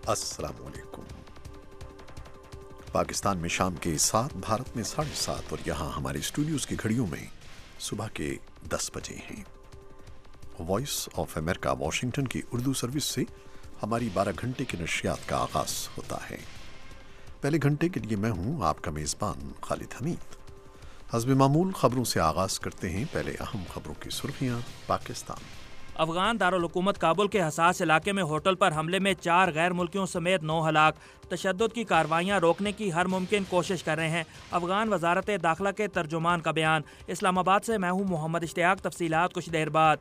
अस्सलाम वालेकुम। पाकिस्तान में शाम के 7, भारत में 7:30 और यहाँ हमारे स्टूडियोज की घड़ियों में सुबह के 10 बजे हैं। वॉइस ऑफ अमेरिका वाशिंगटन की उर्दू सर्विस से हमारी 12 घंटे की नशियात का आगाज होता है। पहले घंटे के लिए मैं हूँ आपका मेज़बान खालिद हमीद। हस्ब मामूल खबरों से आगाज करते हैं। पहले अहम खबरों की सुर्खियाँ। पाकिस्तान अफगान दारुल हुकूमत काबुल के हसास इलाके में होटल पर हमले में 4 गैर मुल्कियों समेत 9 हलाक। तशद्दुद की कार्रवाइयाँ रोकने की हर मुमकिन कोशिश कर रहे हैं। अफगान वजारत दाखिला के तर्जुमान का बयान। इस्लामाबाद से मैं हूँ मोहम्मद इश्तियाक। तफसीलात कुछ देर बाद।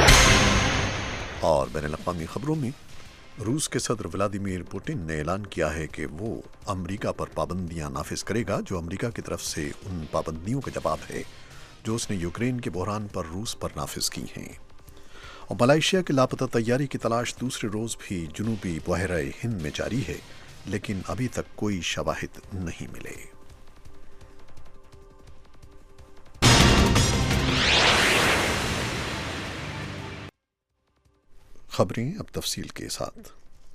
और बैनुल-अक़वामी खबरों में रूस के सदर व्लादिमीर पुतिन ने ऐलान किया है कि वो अमरीका पर पाबंदियां नाफिज करेगा, जो अमरीका की तरफ से उन पाबंदियों का जवाब है जो उसने यूक्रेन के बहरान पर रूस पर नाफिज की हैं। और मलेशिया के लापता तैयारी की तलाश दूसरे रोज भी जुनूबी बहरा हिंद में जारी है, लेकिन अभी तक कोई शवाहिद नहीं मिले। खबरें अब तफसील के साथ।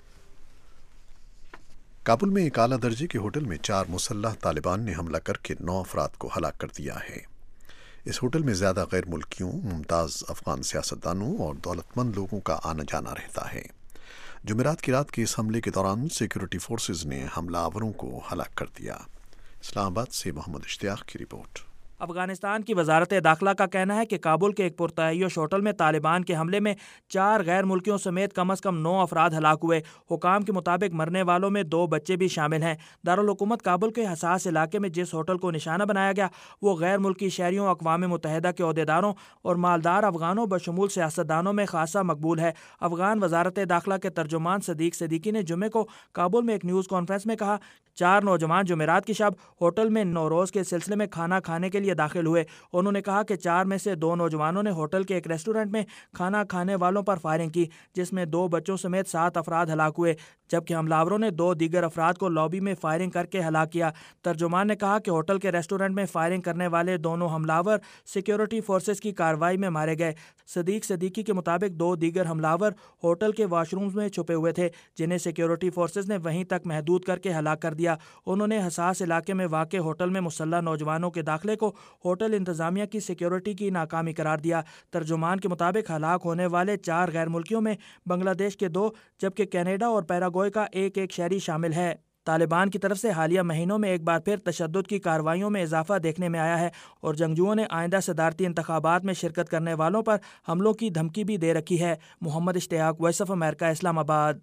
काबुल में एक आला दर्जे के होटल में 4 मुसल्लह तालिबान ने हमला करके 9 अफराद को हलाक कर दिया है। इस होटल में ज़्यादा गैर मुल्कियों, मुमताज़ अफगान सियासतदानों और दौलतमंद लोगों का आना जाना रहता है। जुमेरात की रात के इस हमले के दौरान सिक्योरिटी फोर्सेज ने हमलावरों को हलाक कर दिया। इस्लामाबाद से मोहम्मद इश्तियाक की रिपोर्ट। अफगानिस्तान की वजारत दाखिला का कहना है कि काबुल के एक पुरतयश होटल में तालिबान के हमले में 4 गैर मुल्कियों समेत कम अज़ कम 9 अफराद हलाक हुए। हुकाम के मुताबिक मरने वालों में 2 बच्चे भी शामिल हैं। दारुल हुकूमत काबुल के हसास इलाके में जिस होटल को निशाना बनाया गया वो गैर मुल्की शहरियों, अक़वाम मुत्तहिदा के अहदेदारों और मालदार अफगानों बशमूल सियासतदानों में खासा मकबूल है। अफगान वजारत दाखिला के तर्जुमान सदीक सिद्दीकी ने जुमे को काबुल में एक न्यूज़ कॉन्फ्रेंस में कहा, 4 नौजवान जुमेरात की शब होटल में नौरोज़ के सिलसिले में खाना खाने के लिए दाखिल हुए। उन्होंने कहा कि 4 में से 2 नौजवानों ने होटल के एक रेस्टोरेंट में खाना खाने वालों पर फायरिंग की, जिसमें 2 बच्चों समेत 7 अफराद हलाक हुए, जबकि हमलावरों ने 2 दीगर अफराद को लॉबी में फायरिंग करके हलाक किया। तर्जुमान ने कहा कि होटल के रेस्टोरेंट में फायरिंग करने वाले दोनों हमलावर सिक्योरिटी फोर्सेस की कार्रवाई में मारे गए। सदीक सिद्दीकी के मुताबिक 2 दीगर हमलावर होटल के वाशरूम्स में छुपे हुए थे, जिन्हें सिक्योरिटी फोर्सेस ने वहीं तक महदूद करके हलाक कर दिया। उन्होंने हसास इलाके में वाक़ होटल में मुसल्लह नौजवानों के दाखिले को होटल इंतजामिया की सिक्योरिटी की नाकामी करार दिया। तर्जुमान के मुताबिक हलाक होने वाले 4 गैर मुल्कियों में बांग्लादेश के 2 जबकि कनाडा और पैराग्वे का एक शहरी शामिल है। तालिबान की तरफ से हालिया महीनों में एक बार फिर तशद्दुद की कार्रवाइयों में इजाफा देखने में आया है और जंगजुओं ने आइंदा सदारती इंतखाबात में शिरकत करने वालों पर हमलों की धमकी भी दे रखी है। Mohammad Ishtiaq, voice of America, Islamabad.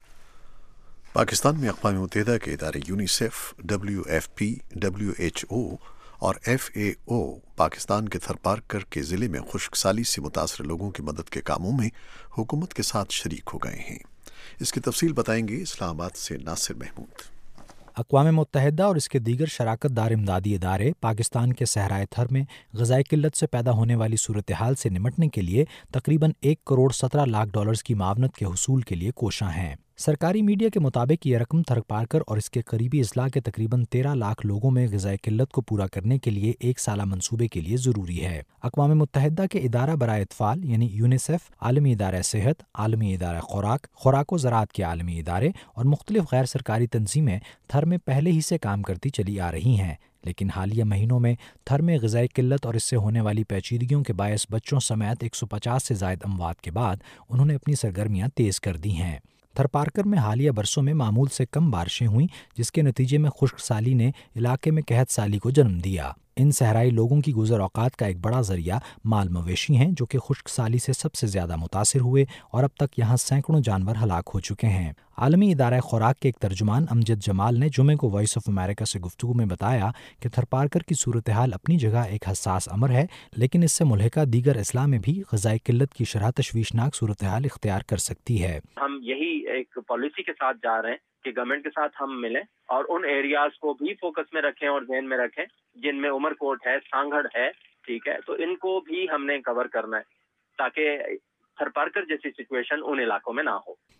Pakistan में अक़वाम मुत्तहिदा के इदारे यूनिसेफ, WFP, WHO और FAO पाकिस्तान के थरपारकर के ज़िले में खुश्कसाली से मुतासर लोगों की मदद के कामों में हुकूमत के साथ शरीक हो गए हैं। इसकी तफसील बताएंगे इस्लामाबाद से नासिर महमूद। अक़वाम मुत्तहिदा और इसके दीगर शराकत दार इमदादी इदारे पाकिस्तान के सहराए थर में ग़िज़ाई किल्लत से पैदा होने वाली सूरत हाल से निमटने के लिए तकरीबन $1.17 करोड़ की मावनत के हुसूल के लिए कोशां हैं। सरकारी मीडिया के मुताबिक ये रकम थरपारकर और इसके करीबी अजला के तकरीबन 13 लाख लोगों में ग़िज़ाई किल्लत को पूरा करने के लिए एक साला मंसूबे के लिए ज़रूरी है। अक़वाम मुत्तहिदा के इदारा बराए इत्फ़ाल यानी यूनिसेफ, आलमी इदारा सेहत, आलमी इदारा खुराक व ज़राअत के आलमी इदारे और मुख्तलिफ गैर सरकारी तंजीमें थर में पहले ही से काम करती चली आ रही हैं, लेकिन हालिया महीनों में थर में ग़िज़ाई किल्लत और इससे होने वाली पेचीदगियों के बायस बच्चों समेत 150 से ज़ायद अमवात के बाद उन्होंने अपनी सरगर्मियाँ तेज़ कर दी हैं। थरपारकर में हालिया बरसों में मामूल से कम बारिशें हुईं, जिसके नतीजे में खुश्क साली ने इलाके में कहत साली को जन्म दिया। इन सहराई लोगों की गुज़र औक़ात का एक बड़ा ज़रिया माल मवेशी हैं, जो कि खुश्क साली से सबसे ज़्यादा मुतासिर हुए और अब तक यहाँ सैकड़ों जानवर हलाक हो चुके हैं। आलमी इदारा खुराक के एक तर्जुमान अमजद जमाल ने जुमे को वॉइस ऑफ अमेरिका से गुफ्तगू में बताया कि थरपारकर की सूरत हाल अपनी जगह एक हसास अमर है, लेकिन इससे मुल्हिका दीगर अजला में भी ग़िज़ाई किल्लत की शरह तशवीशनाक सूरत हाल इख्तियार कर सकती है। हम यही एक पॉलिसी के साथ जा रहे हैं कि गवर्नमेंट के साथ हम मिलें और उन एरियाज को भी फोकस में रखें और ध्यान में रखें जिनमें उमरकोट है, सांगड़ है, ठीक है, तो इनको भी हमने कवर करना है ताकि थरपारकर जैसी सिचुएशन उन इलाकों में ना हो।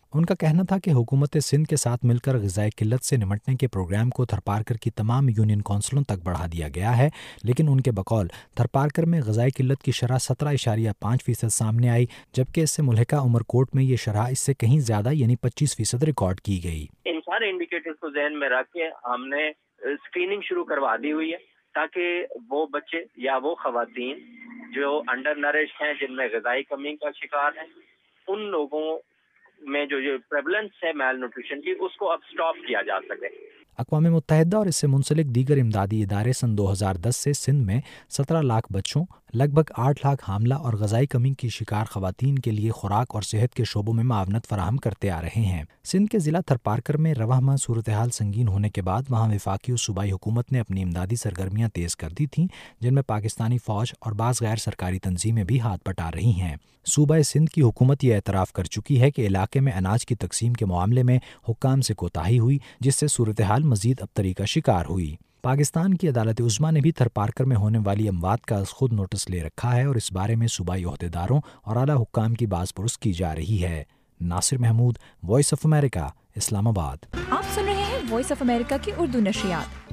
ان کا کہنا تھا کہ حکومت سندھ کے ساتھ مل کر غذائی قلت سے نمٹنے کے پروگرام کو تھرپارکر کی تمام یونین کونسلوں تک بڑھا دیا گیا ہے، لیکن ان کے بقول تھرپارکر میں غذائی قلت کی شرح 17.5% سامنے آئی، جبکہ اس سے ملحقہ عمرکوٹ میں یہ شرح اس سے کہیں زیادہ یعنی 25% ریکارڈ کی گئی۔ ان سارے انڈیکیٹرز کو ذہن میں رکھ کے ہم نے اسکریننگ شروع کروا دی ہوئی ہے تاکہ وہ بچے یا وہ خواتین جو انڈر نرش ہیں، جن میں غذائی کمی کا شکار ہیں، ان لوگوں میں جو پریولنس ہے میل نیوٹریشن کی، اس کو اب سٹاپ کیا جا سکے۔ اقوام متحدہ اور اس سے منسلک دیگر امدادی ادارے سن 2010 سے سندھ میں 17 لاکھ بچوں، لگ بھگ 8 لاکھ حاملہ اور غذائی کمی کی شکار خواتین کے لیے خوراک اور صحت کے شعبوں میں معاونت فراہم کرتے آ رہے ہیں۔ سندھ کے ضلع تھرپارکر میں رواں ماہ صورتحال سنگین ہونے کے بعد وہاں وفاقی و صوبائی حکومت نے اپنی امدادی سرگرمیاں تیز کر دی تھیں، جن میں پاکستانی فوج اور بعض غیر سرکاری تنظیمیں بھی ہاتھ بٹا رہی ہیں۔ صوبہ سندھ کی حکومت یہ اعتراف کر چکی ہے کہ علاقے میں اناج کی تقسیم کے معاملے میں حکام سے کوتاہی ہوئی، جس سے صورتحال مزید ابتری کا شکار ہوئی۔ پاکستان کی عدالت عظمیٰ نے بھی تھرپارکر میں ہونے والی اموات کا از خود نوٹس لے رکھا ہے اور اس بارے میں صوبائی عہدیداروں اور اعلیٰ حکام کی باز پرس کی جا رہی ہے۔ Nasir Mahmood, voice of America, Islamabad. آپ سن رہے ہیں وائس آف امریکہ کی اردو نشریات۔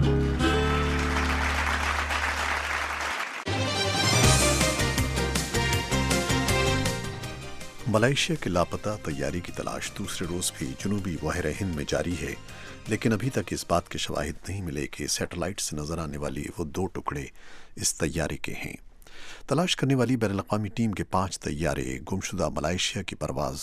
ملائیشیا کے لاپتہ طیارے کی تلاش دوسرے روز بھی جنوبی بحیرہ ہند میں جاری ہے، لیکن ابھی تک اس بات کے شواہد نہیں ملے کہ سیٹلائٹ سے نظر آنے والی وہ 2 ٹکڑے اس طیارے کے ہیں۔ تلاش کرنے والی بین الاقوامی ٹیم کے 5 طیارے گمشدہ ملائیشیا کی پرواز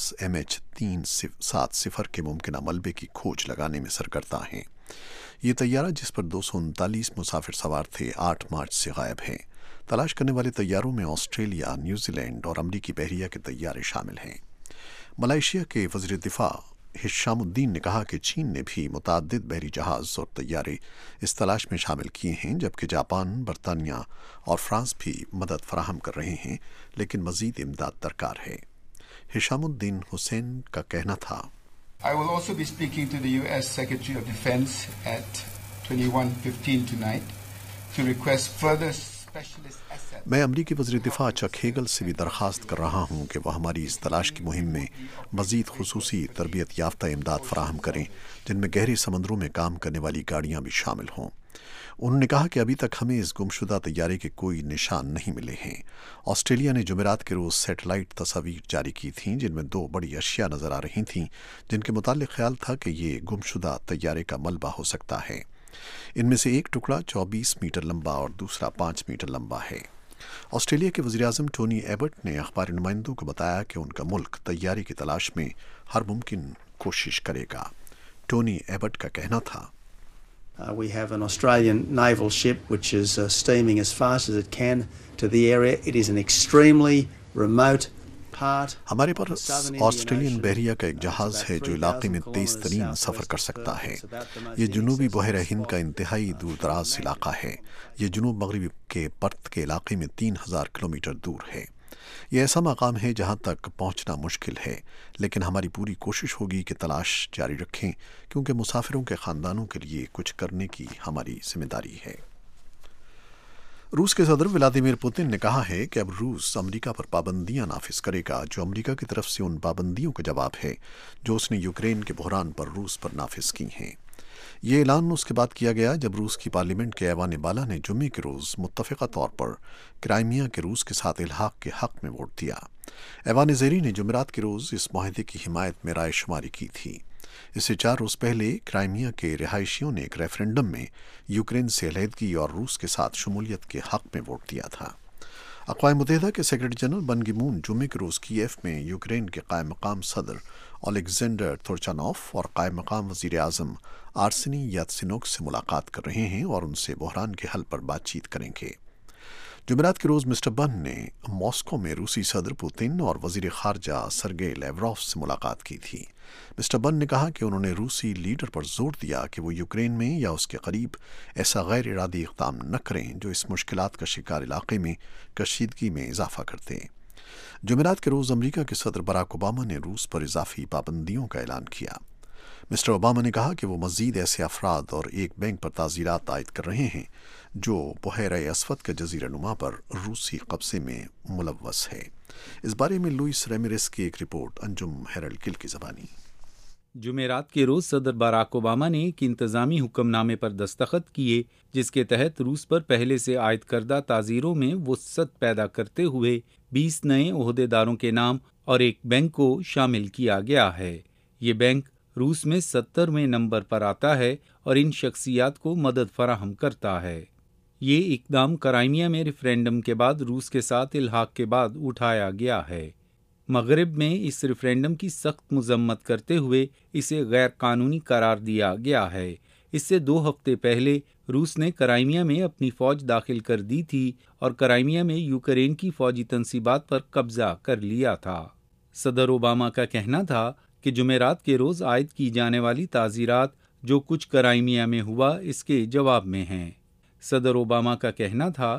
MH370 کے ممکنہ ملبے کی کھوج لگانے میں سرگرداں ہیں۔ یہ طیارہ جس پر 239 مسافر سوار تھے 8 مارچ سے غائب ہے۔ تلاش کرنے والے طیاروں میں آسٹریلیا، نیوزی لینڈ اور امریکی بحریہ کے طیارے شامل ہیں۔ ملائیشیا کے وزیر دفاع ہشام الدین نے کہا کہ چین نے بھی متعدد بحری جہاز اور طیارے اس تلاش میں شامل کیے ہیں، جبکہ جاپان، برطانیہ اور فرانس بھی مدد فراہم کر رہے ہیں، لیکن مزید امداد درکار ہے۔ ہشام الدین حسین کا کہنا تھا، I will also be speaking to the U.S. Secretary of Defense at 21:15 tonight to request further specialist assets. میں امریکی وزیر دفاع چک ہیگل سے بھی درخواست کر رہا ہوں کہ وہ ہماری اس تلاش کی مہم میں مزید خصوصی تربیت یافتہ امداد فراہم کریں، جن میں گہرے سمندروں میں کام کرنے والی گاڑیاں بھی شامل ہوں۔ انہوں نے کہا کہ ابھی تک ہمیں اس گمشدہ طیارے کے کوئی نشان نہیں ملے ہیں۔ آسٹریلیا نے جمعرات کے روز سیٹلائٹ تصاویر جاری کی تھیں، جن میں 2 بڑی اشیاء نظر آ رہی تھیں، جن کے متعلق خیال تھا کہ یہ گمشدہ طیارے کا ملبہ ہو سکتا ہے۔ ان میں سے ایک ٹکڑا 24 میٹر لمبا اور دوسرا 5 میٹر لمبا ہے۔ آسٹریلیا کے وزیراعظم ٹونی ایبٹ نے اخباری نمائندوں کو بتایا کہ ان کا ملک طیارے کی تلاش میں ہر ممکن کوشش کرے گا۔ ٹونی ایبٹ کا کہنا تھا، We have an Australian naval ship which is steaming as fast as it can to the area. It is an extremely remote part. ہمارے پاس آسٹریلین بحریہ کا ایک جہاز ہے جو علاقے میں تیز ترین سفر کر سکتا ہے۔ یہ جنوبی بحیرہ ہند کا انتہائی دور دراز علاقہ ہے۔ یہ جنوب مغربی کے پرت کے علاقے میں 3000 کلومیٹر دور ہے۔ یہ ایسا مقام ہے جہاں تک پہنچنا مشکل ہے، لیکن ہماری پوری کوشش ہوگی کہ تلاش جاری رکھیں، کیونکہ مسافروں کے خاندانوں کے لیے کچھ کرنے کی ہماری ذمہ داری ہے۔ روس کے صدر ولادیمیر پوتن نے کہا ہے کہ اب روس امریکہ پر پابندیاں نافذ کرے گا، جو امریکہ کی طرف سے ان پابندیوں کا جواب ہے جو اس نے یوکرین کے بحران پر روس پر نافذ کی ہیں۔ یہ اعلان اس کے بعد کیا گیا جب روس کی پارلیمنٹ کے ایوان بالا نے جمعے کے روز متفقہ طور پر کرائمیا کے روس کے ساتھ الحاق کے حق میں ووٹ دیا۔ ایوان زیری نے جمعرات کے روز اس معاہدے کی حمایت میں رائے شماری کی تھی۔ اس سے 4 روز پہلے کرائمیا کے رہائشیوں نے ایک ریفرنڈم میں یوکرین سے علیحدگی اور روس کے ساتھ شمولیت کے حق میں ووٹ دیا تھا۔ اقوام متحدہ کے سیکرٹری جنرل بن کی مون جمعے کے روز کیف میں یوکرین کے قائم مقام صدر الیگزینڈر تورچانوف اور قائم مقام وزیر اعظم آرسنی یاتسینوک سے ملاقات کر رہے ہیں اور ان سے بحران کے حل پر بات چیت کریں گے۔ جمعرات کے روز مسٹر بن نے ماسکو میں روسی صدر پوتن اور وزیر خارجہ سرگئی لیوروف سے ملاقات کی تھی۔ مسٹر بن نے کہا کہ انہوں نے روسی لیڈر پر زور دیا کہ وہ یوکرین میں یا اس کے قریب ایسا غیر ارادی اقدام نہ کریں جو اس مشکلات کا شکار علاقے میں کشیدگی میں اضافہ کرتے۔ جمعرات کے روز امریکہ کے صدر براک اوباما نے روس پر اضافی پابندیوں کا اعلان کیا۔ مسٹر اوباما نے کہا کہ وہ مزید ایسے افراد اور ایک بینک پر تعزیرات عائد کر رہے ہیں جو بحیرہ اسود کے جزیرہ نما پر روسی قبضے میں ملوث ہے۔ اس بارے میں لوئس ریمیرس کی ایک رپورٹ انجم ہیرلڈ گل کی زبانی۔ جمعرات کے روز صدر باراک اوباما نے ایک انتظامی حکم نامے پر دستخط کیے جس کے تحت روس پر پہلے سے عائد کردہ تعزیروں میں وسعت پیدا کرتے ہوئے 20 نئے عہدیداروں کے نام اور ایک بینک کو شامل کیا گیا ہے۔ یہ بینک روس میں 70ویں نمبر پر آتا ہے اور ان شخصیات کو مدد فراہم کرتا ہے۔ یہ اقدام کرائمیا میں ریفرینڈم کے بعد روس کے ساتھ الحاق کے بعد اٹھایا گیا ہے۔ مغرب میں اس ریفرینڈم کی سخت مذمت کرتے ہوئے اسے غیر قانونی قرار دیا گیا ہے۔ اس سے 2 ہفتے پہلے روس نے کرائمیا میں اپنی فوج داخل کر دی تھی اور کرائمیا میں یوکرین کی فوجی تنصیبات پر قبضہ کر لیا تھا۔ صدر اوباما کا کہنا تھا کہ جمعرات کے روز عائد کی جانے والی تعزیرات جو کچھ کرائمیا میں ہوا اس کے جواب میں ہیں۔ صدر اوباما کا کہنا تھا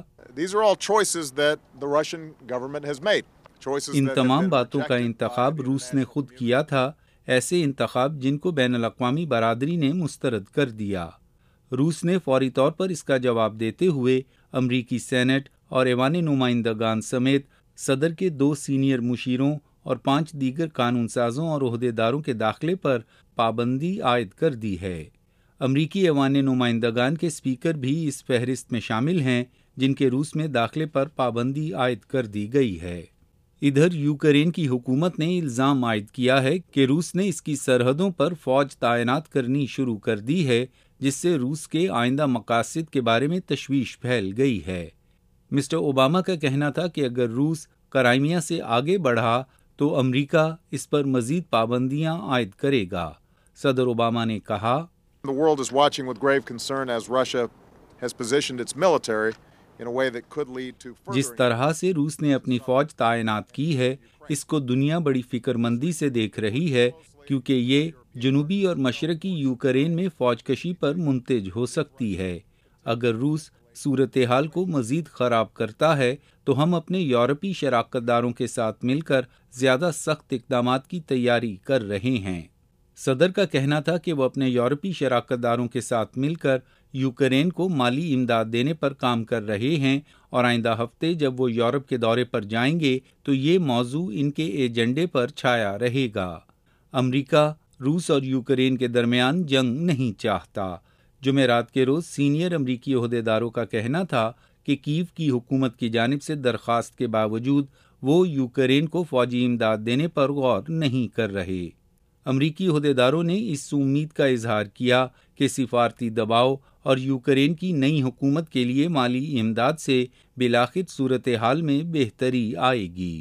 ان تمام باتوں کا انتخاب روس نے خود کیا تھا، ایسے انتخاب جن کو بین الاقوامی برادری نے مسترد کر دیا۔ روس نے فوری طور پر اس کا جواب دیتے ہوئے امریکی سینٹ اور ایوان نمائندگان سمیت صدر کے 2 سینئر مشیروں اور 5 دیگر قانون سازوں اور عہدیداروں کے داخلے پر پابندی عائد کر دی ہے۔ امریکی ایوان نمائندگان کے اسپیکر بھی اس فہرست میں شامل ہیں جن کے روس میں داخلے پر پابندی عائد کر دی گئی ہے۔ ادھر یوکرین کی حکومت نے الزام عائد کیا ہے کہ روس نے اس کی سرحدوں پر فوج تعینات کرنی شروع کر دی ہے، جس سے روس کے آئندہ مقاصد کے بارے میں تشویش پھیل گئی ہے۔ مسٹر اوباما کا کہنا تھا کہ اگر روس کرائمیا سے آگے بڑھا تو امریکہ اس پر مزید پابندیاں عائد کرے گا۔ صدر اوباما نے کہا، The world is watching with grave concern as Russia has positioned its military in a way that could lead to further... جس طرح سے روس نے اپنی فوج تعینات کی ہے اس کو دنیا بڑی فکر مندی سے دیکھ رہی ہے، کیونکہ یہ جنوبی اور مشرقی یوکرین میں فوج کشی پر منتج ہو سکتی ہے۔ اگر روس صورتحال کو مزید خراب کرتا ہے تو ہم اپنے یورپی شراکت داروں کے ساتھ مل کر زیادہ سخت اقدامات کی تیاری کر رہے ہیں۔ صدر کا کہنا تھا کہ وہ اپنے یورپی شراکت داروں کے ساتھ مل کر یوکرین کو مالی امداد دینے پر کام کر رہے ہیں اور آئندہ ہفتے جب وہ یورپ کے دورے پر جائیں گے تو یہ موضوع ان کے ایجنڈے پر چھایا رہے گا۔ امریکہ روس اور یوکرین کے درمیان جنگ نہیں چاہتا۔ جمعرات کے روز سینئر امریکی عہدیداروں کا کہنا تھا کہ کیو کی حکومت کی جانب سے درخواست کے باوجود وہ یوکرین کو فوجی امداد دینے پر غور نہیں کر رہے۔ امریکی عہدیداروں نے اس امید کا اظہار کیا کہ سفارتی دباؤ اور یوکرین کی نئی حکومت کے لیے مالی امداد سے بالآخر صورتحال میں بہتری آئے گی۔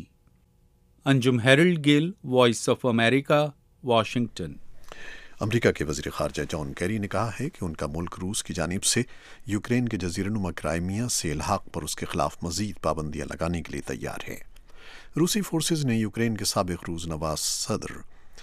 Anjum Harold Gill, voice of America, Washington. America کے وزیر خارجہ جان کیری نے کہا ہے کہ ان کا ملک روس کی جانب سے یوکرین کے جزیرہ نما کرائمیا سے الحاق پر اس کے خلاف مزید پابندیاں لگانے کے لیے تیار ہے۔ روسی فورسز نے یوکرین کے سابق روس نواز صدر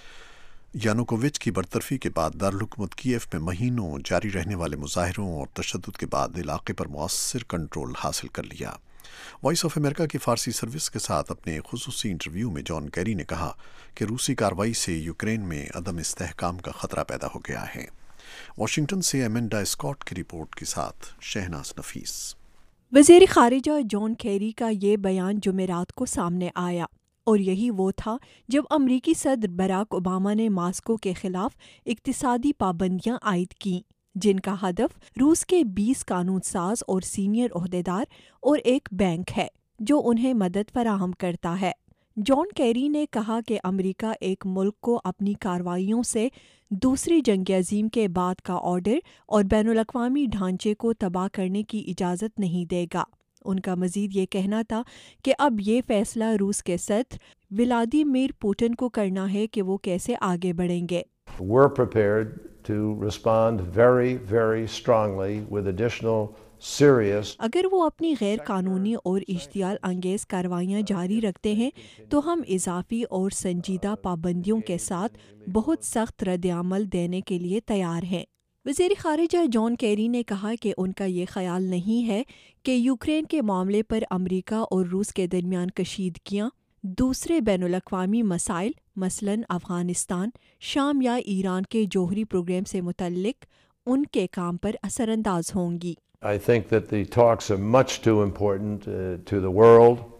یانوکووچ کی برطرفی کے بعد دارالحکومت کیف میں مہینوں جاری رہنے والے مظاہروں اور تشدد کے بعد علاقے پر مؤثر کنٹرول حاصل کر لیا۔ وائس آف امریکہ کی فارسی سروس کے ساتھ اپنے خصوصی انٹرویو میں جان کیری نے کہا کہ روسی کارروائی سے یوکرین میں عدم استحکام کا خطرہ پیدا ہو گیا ہے۔ واشنگٹن سے ایمنڈا اسکاٹ کی رپورٹ کے ساتھ شہناز نفیس۔ وزیر خارجہ جان کیری کا یہ بیان جمعرات کو سامنے آیا اور یہی وہ تھا جب امریکی صدر باراک اوباما نے ماسکو کے خلاف اقتصادی پابندیاں عائد کیں، جن کا ہدف روس کے 20 قانون ساز اور سینئر عہدیدار اور ایک بینک ہے جو انہیں مدد فراہم کرتا ہے۔ جان کیری نے کہا کہ امریکہ ایک ملک کو اپنی کارروائیوں سے دوسری جنگ عظیم کے بعد کا آرڈر اور بین الاقوامی ڈھانچے کو تباہ کرنے کی اجازت نہیں دے گا۔ ان کا مزید یہ کہنا تھا کہ اب یہ فیصلہ روس کے صدر ولادیمیر پوٹن کو کرنا ہے کہ وہ کیسے آگے بڑھیں گے۔ We're prepared to respond very, very strongly with additional serious. اگر وہ اپنی غیر قانونی اور اشتعال انگیز کارروائیاں جاری رکھتے ہیں تو ہم اضافی اور سنجیدہ پابندیوں کے ساتھ بہت سخت ردعمل دینے کے لیے تیار ہیں۔ وزیر خارجہ جان کیری نے کہا کہ ان کا یہ خیال نہیں ہے کہ یوکرین کے معاملے پر امریکہ اور روس کے درمیان کشیدگیاں دوسرے بین الاقوامی مسائل مثلاً افغانستان، شام یا ایران کے جوہری پروگرام سے متعلق ان کے کام پر اثر انداز ہوں گی۔ I think that the talks are much too important to the world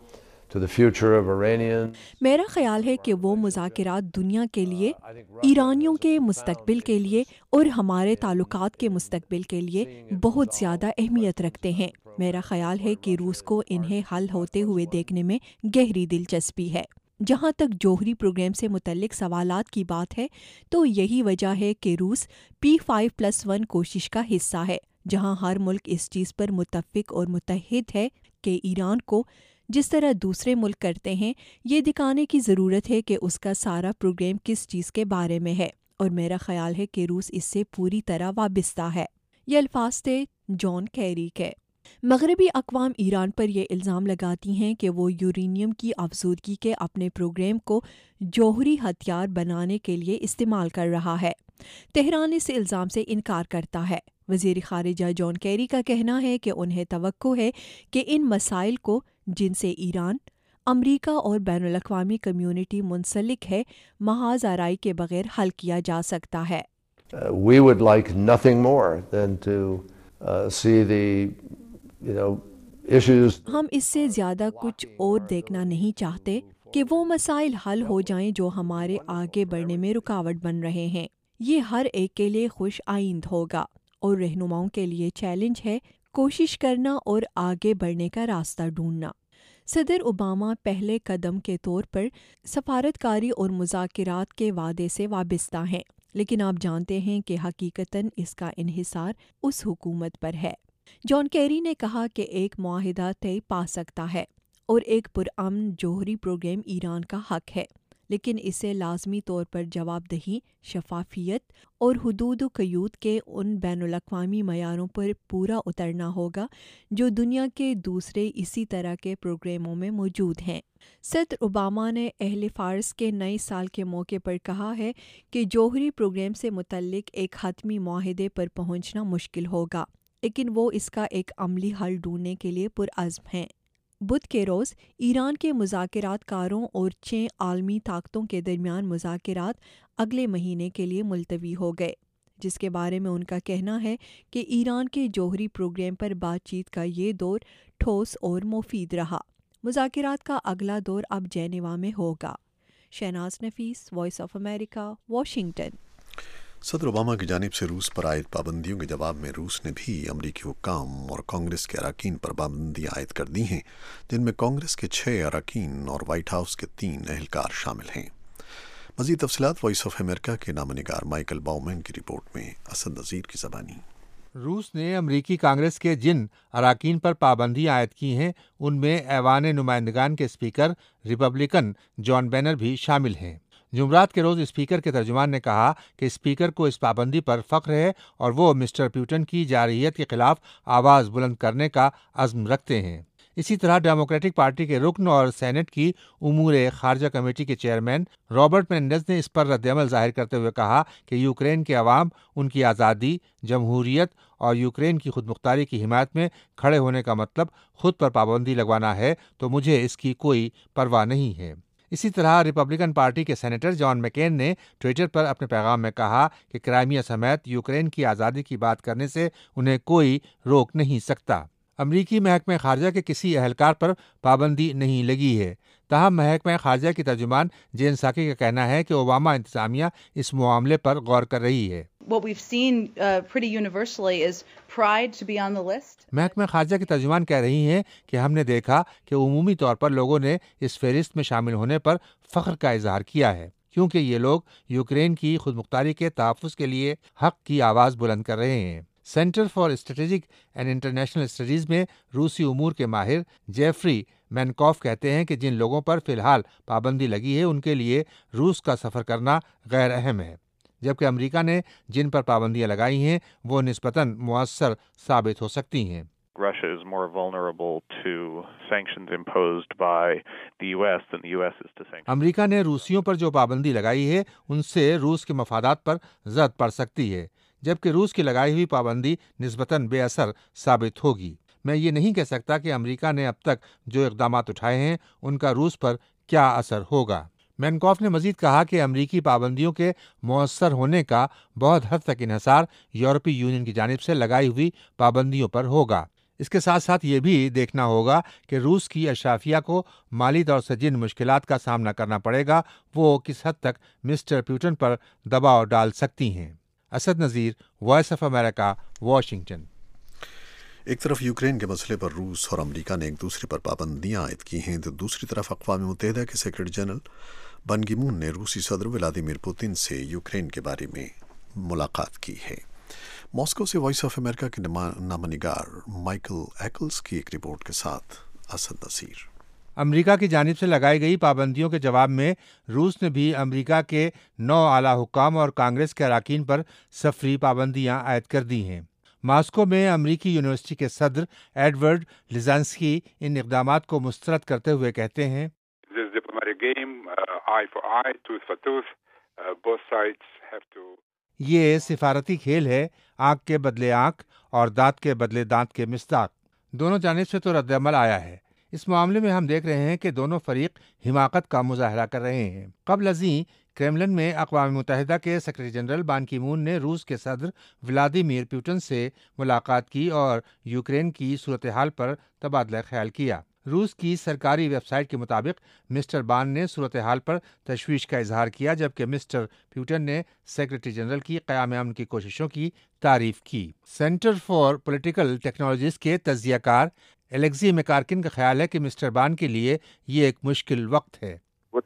to the future of Iranian. میرا خیال ہے کہ وہ مذاکرات دنیا کے لیے، ایرانیوں کے مستقبل کے لیے اور ہمارے تعلقات کے مستقبل کے لیے بہت زیادہ اہمیت رکھتے ہیں۔ میرا خیال ہے کہ روس کو انہیں حل ہوتے ہوئے دیکھنے میں گہری دلچسپی ہے۔ جہاں تک جوہری پروگرام سے متعلق سوالات کی بات ہے تو یہی وجہ ہے کہ روس P5+1 کوشش کا حصہ ہے، جہاں ہر ملک اس چیز پر متفق اور متحد ہے کہ ایران کو جس طرح دوسرے ملک کرتے ہیں یہ دکھانے کی ضرورت ہے کہ اس کا سارا پروگرام کس چیز کے بارے میں ہے، اور میرا خیال ہے کہ روس اس سے پوری طرح وابستہ ہے۔ یہ الفاظ تھے جان کیری کے۔ مغربی اقوام ایران پر یہ الزام لگاتی ہیں کہ وہ یورینیم کی افزودگی کے اپنے پروگرام کو جوہری ہتھیار بنانے کے لیے استعمال کر رہا ہے۔ تہران اس الزام سے انکار کرتا ہے۔ وزیر خارجہ جان کیری کا کہنا ہے کہ انہیں توقع ہے کہ ان مسائل کو جن سے ایران، امریکہ اور بین الاقوامی کمیونٹی منسلک ہے، محاذ آرائی کے بغیر حل کیا جا سکتا ہے۔ We would like nothing more than to see the issues. ہم اس سے زیادہ کچھ اور دیکھنا نہیں چاہتے کہ وہ مسائل حل ہو جائیں جو ہمارے آگے بڑھنے میں رکاوٹ بن رہے ہیں۔ یہ ہر ایک کے لیے خوش آئند ہوگا اور رہنماؤں کے لیے چیلنج ہے کوشش کرنا اور آگے بڑھنے کا راستہ ڈھونڈنا۔ صدر اوباما پہلے قدم کے طور پر سفارتکاری اور مذاکرات کے وعدے سے وابستہ ہیں، لیکن آپ جانتے ہیں کہ حقیقتاً اس کا انحصار اس حکومت پر ہے۔ جان کیری نے کہا کہ ایک معاہدہ طے پا سکتا ہے اور ایک پرامن جوہری پروگرام ایران کا حق ہے، لیکن اسے لازمی طور پر جواب دہی، شفافیت اور حدود و قیود کے ان بین الاقوامی معیاروں پر پورا اترنا ہوگا جو دنیا کے دوسرے اسی طرح کے پروگراموں میں موجود ہیں۔ صدر اوباما نے اہل فارس کے نئے سال کے موقع پر کہا ہے کہ جوہری پروگرام سے متعلق ایک حتمی معاہدے پر پہنچنا مشکل ہوگا، لیکن وہ اس کا ایک عملی حل ڈھونڈنے کے لیے پرعزم ہیں۔ بدھ کے روز ایران کے مذاکرات کاروں اور 6 عالمی طاقتوں کے درمیان مذاکرات اگلے مہینے کے لیے ملتوی ہو گئے، جس کے بارے میں ان کا کہنا ہے کہ ایران کے جوہری پروگرام پر بات چیت کا یہ دور ٹھوس اور مفید رہا۔ مذاکرات کا اگلا دور اب جنیوا میں ہوگا۔ Shahnaz Nafees, voice of America, Washington. صدر اوباما کی جانب سے روس پر عائد پابندیوں کے جواب میں روس نے بھی امریکی حکام اور کانگریس کے اراکین پر پابندیاں عائد کر دی ہیں، جن میں کانگریس کے 6 اراکین اور وائٹ ہاؤس کے 3 اہلکار شامل ہیں۔ مزید تفصیلات وائس آف امریکہ کے نامہ نگار مائیکل باؤمین کی رپورٹ میں اسد نذیر کی زبانی۔ روس نے امریکی کانگریس کے جن اراکین پر پابندیاں عائد کی ہیں ان میں ایوان نمائندگان کے اسپیکر ریپبلکن جان بینر بھی شامل ہیں۔ جمعرات کے روز اسپیکر کے ترجمان نے کہا کہ اسپیکر کو اس پابندی پر فخر ہے اور وہ مسٹر پیوٹن کی جارحیت کے خلاف آواز بلند کرنے کا عزم رکھتے ہیں۔ اسی طرح ڈیموکریٹک پارٹی کے رکن اور سینٹ کی امور خارجہ کمیٹی کے چیئرمین رابرٹ مینڈز نے اس پر رد عمل ظاہر کرتے ہوئے کہا کہ یوکرین کے عوام ان کی آزادی، جمہوریت اور یوکرین کی خود مختاری کی حمایت میں کھڑے ہونے کا مطلب خود پر پابندی لگوانا ہے تو مجھے اس کی کوئی پرواہ نہیں ہے۔ اسی طرح ریپبلکن پارٹی کے سینیٹر جان مکین نے ٹویٹر پر اپنے پیغام میں کہا کہ کرائمیا سمیت یوکرین کی آزادی کی بات کرنے سے انہیں کوئی روک نہیں سکتا۔ امریکی محکمہ خارجہ کے کسی اہلکار پر پابندی نہیں لگی ہے، تاہم محکمہ خارجہ کی ترجمان جین ساکی کا کہنا ہے کہ اوباما انتظامیہ اس معاملے پر غور کر رہی ہے۔ محکمہ خارجہ کی ترجمان کہہ رہی ہیں کہ ہم نے دیکھا کہ عمومی طور پر لوگوں نے اس فہرست میں شامل ہونے پر فخر کا اظہار کیا ہے، کیونکہ یہ لوگ یوکرین کی خود مختاری کے تحفظ کے لیے حق کی آواز بلند کر رہے ہیں۔ Centre for strategic and international studies میں روسی امور کے ماہر جیفری مینکوف کہتے ہیں کہ جن لوگوں پر فی الحال پابندی لگی ہے ان کے لیے روس کا سفر کرنا غیر اہم ہے، جبکہ امریکہ نے جن پر پابندیاں لگائی ہیں وہ نسبتاً مؤثر ثابت ہو سکتی ہیں۔ Russia is more vulnerable to sanctions imposed by the US than the US is to sanctions. امریکہ نے روسیوں پر جو پابندی لگائی ہے ان سے روس کے مفادات پر زد پڑ سکتی ہے، جبکہ روس کی لگائی ہوئی پابندی نسبتاً بے اثر ثابت ہوگی۔ میں یہ نہیں کہہ سکتا کہ امریکہ نے اب تک جو اقدامات اٹھائے ہیں ان کا روس پر کیا اثر ہوگا۔ مینکوف نے مزید کہا کہ امریکی پابندیوں کے مؤثر ہونے کا بہت حد تک انحصار یورپی یونین کی جانب سے لگائی ہوئی پابندیوں پر ہوگا۔ اس کے ساتھ ساتھ یہ بھی دیکھنا ہوگا کہ روس کی اشرافیہ کو مالی طور سے جن مشکلات کا سامنا کرنا پڑے گا وہ کس حد تک مسٹر پیوٹن پر دباؤ ڈال سکتی ہیں۔ Asad Nazir, voice of America, Washington. ایک طرف یوکرین کے مسئلے پر روس اور امریکہ نے ایک دوسرے پر پابندیاں عائد کی ہیں تو دوسری طرف اقوام متحدہ کے سیکرٹری جنرل بن کی مون نے روسی صدر ولادیمیر پوتن سے یوکرین کے بارے میں ملاقات کی ہے۔ ماسکو سے وائس آف امریکہ کے نامہ نگار مائیکل ایکلز کی ایک رپورٹ کے ساتھ اسد نصیر۔ امریکہ کی جانب سے لگائی گئی پابندیوں کے جواب میں روس نے بھی امریکہ کے 9 اعلیٰ حکام اور کانگریس کے اراکین پر سفری پابندیاں عائد کر دی ہیں۔ ماسکو میں امریکی یونیورسٹی کے صدر ایڈورڈ لیزانسکی ان اقدامات کو مسترد کرتے ہوئے کہتے ہیں، یہ سفارتی کھیل ہے، آنکھ کے بدلے آنکھ اور دانت کے بدلے دانت کے مصداق۔ دونوں جانب سے تو رد عمل آیا ہے۔ اس معاملے میں ہم دیکھ رہے ہیں کہ دونوں فریق حماقت کا مظاہرہ کر رہے ہیں۔ قبل ازیں کریملن میں اقوام متحدہ کے سیکرٹری جنرل بان کی مون نے روس کے صدر ولادیمیر پوٹن سے ملاقات کی اور یوکرین کی صورتحال پر تبادلہ خیال کیا۔ روس کی سرکاری ویب سائٹ کے مطابق مسٹر بان نے صورتحال پر تشویش کا اظہار کیا، جبکہ مسٹر پیوٹن نے سیکرٹری جنرل کی قیام امن کی کوششوں کی تعریف کی۔ سینٹر فار پولیٹیکل ٹیکنالوجیز کے تجزیہ کار الیگزی میکارکن کا خیال ہے کہ مسٹر بان کے لیے یہ ایک مشکل وقت ہے۔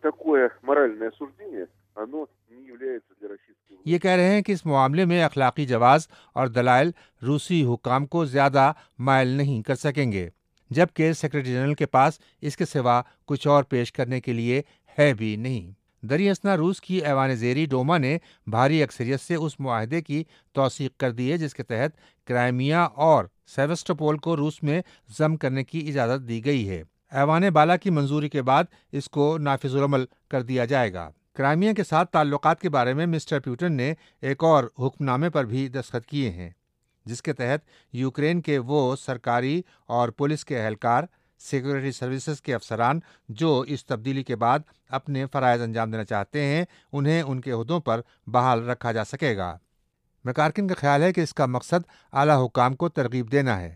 یہ کہہ رہے ہیں کہ اس معاملے میں اخلاقی جواز اور دلائل روسی حکام کو زیادہ مائل نہیں کر سکیں گے، جبکہ سیکرٹری جنرل کے پاس اس کے سوا کچھ اور پیش کرنے کے لیے ہے بھی نہیں۔ دریں اثنا روس کی ایوان زیری ڈوما نے بھاری اکثریت سے اس معاہدے کی توثیق کر دی ہے جس کے تحت کرائمیا اور سیواسٹوپول کو روس میں ضم کرنے کی اجازت دی گئی ہے۔ ایوان بالا کی منظوری کے بعد اس کو نافذ العمل کر دیا جائے گا۔ کرائمیا کے ساتھ تعلقات کے بارے میں مسٹر پیوٹن نے ایک اور حکم نامے پر بھی دستخط کیے ہیں، جس کے تحت یوکرین کے وہ سرکاری اور پولیس کے اہلکار، سیکورٹی سروسز کے افسران جو اس تبدیلی کے بعد اپنے فرائض انجام دینا چاہتے ہیں، انہیں ان کے عہدوں پر بحال رکھا جا سکے گا۔ میکارکن کا خیال ہے کہ اس کا مقصد اعلیٰ حکام کو ترغیب دینا ہے۔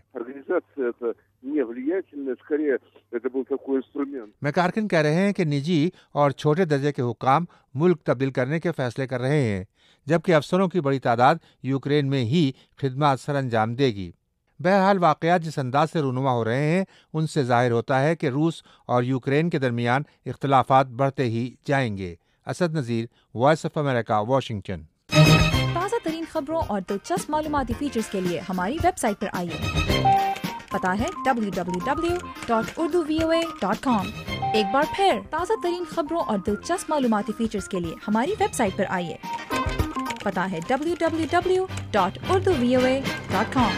میکارکن کہہ رہے ہیں کہ نجی اور چھوٹے درجے کے حکام ملک تبدیل کرنے کے فیصلے کر رہے ہیں، جبکہ افسروں کی بڑی تعداد یوکرین میں ہی خدمات سر انجام دے گی۔ بہرحال واقعات جس انداز سے رونما ہو رہے ہیں ان سے ظاہر ہوتا ہے کہ روس اور یوکرین کے درمیان اختلافات بڑھتے ہی جائیں گے۔ Asad Nazir, voice of America, Washington. تازہ ترین خبروں اور دلچسپ معلوماتی فیچرز کے لیے ہماری ویب سائٹ پر آئیے۔ پتہ ہے www.urduvoa.com۔ ایک بار پھر تازہ ترین خبروں اور دلچسپ معلوماتی فیچرز کے لیے ہماری ویب سائٹ پر آئیے۔ پتہ ہے www.urduvoa.com۔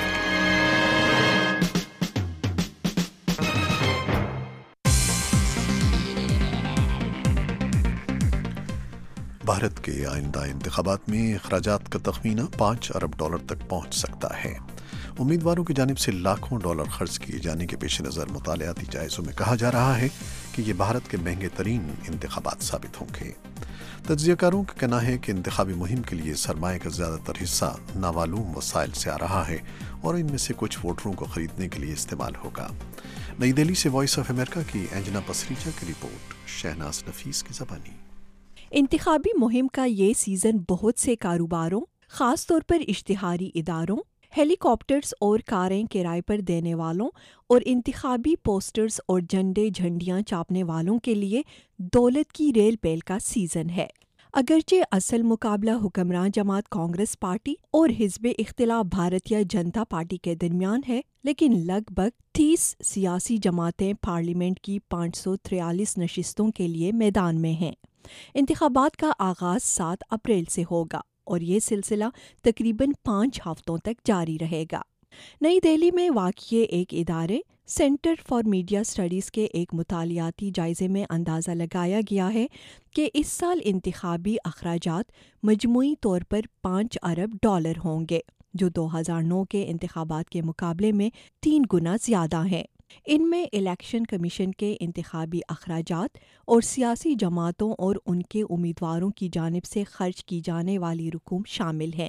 بھارت کے آئندہ انتخابات میں اخراجات کا تخمینہ $5 ارب تک پہنچ سکتا ہے۔ امیدواروں کی جانب سے لاکھوں ڈالر خرچ کیے جانے کے پیش نظر مطالعاتی جائزوں میں کہا جا رہا ہے کہ یہ بھارت کے مہنگے ترین انتخابات ثابت ہوں گے۔ تجزیہ کاروں کا کہنا ہے کہ انتخابی مہم کے لیے سرمایہ کا زیادہ تر حصہ نامعلوم وسائل سے آ رہا ہے اور ان میں سے کچھ ووٹروں کو خریدنے کے لیے استعمال ہوگا۔ نئی دہلی سے وائس آف امریکہ کی اینجنا پسریچا کی رپورٹ، شہناز نفیس کی زبانی۔ انتخابی مہم کا یہ سیزن بہت سے کاروباروں، خاص طور پر اشتہاری اداروں، ہیلی کاپٹرز اور کاریں کرائے پر دینے والوں اور انتخابی پوسٹرز اور جھنڈیاں چھاپنے والوں کے لیے دولت کی ریل پیل کا سیزن ہے۔ اگرچہ اصل مقابلہ حکمراں جماعت کانگریس پارٹی اور حزب اختلاف بھارتیہ جنتا پارٹی کے درمیان ہے، لیکن لگ بھگ 30 سیاسی جماعتیں پارلیمنٹ کی 543 نشستوں کے لیے میدان میں ہیں۔ انتخابات کا آغاز 7 اپریل سے ہوگا اور یہ سلسلہ تقریباً 5 ہفتوں تک جاری رہے گا۔ نئی دہلی میں واقع ایک ادارے سینٹر فار میڈیا اسٹڈیز کے ایک مطالعاتی جائزے میں اندازہ لگایا گیا ہے کہ اس سال انتخابی اخراجات مجموعی طور پر $5 ارب ہوں گے، جو 2009 کے انتخابات کے مقابلے میں 3 گنا زیادہ ہیں۔ ان میں الیکشن کمیشن کے انتخابی اخراجات اور سیاسی جماعتوں اور ان کے امیدواروں کی جانب سے خرچ کی جانے والی رقوم شامل ہیں۔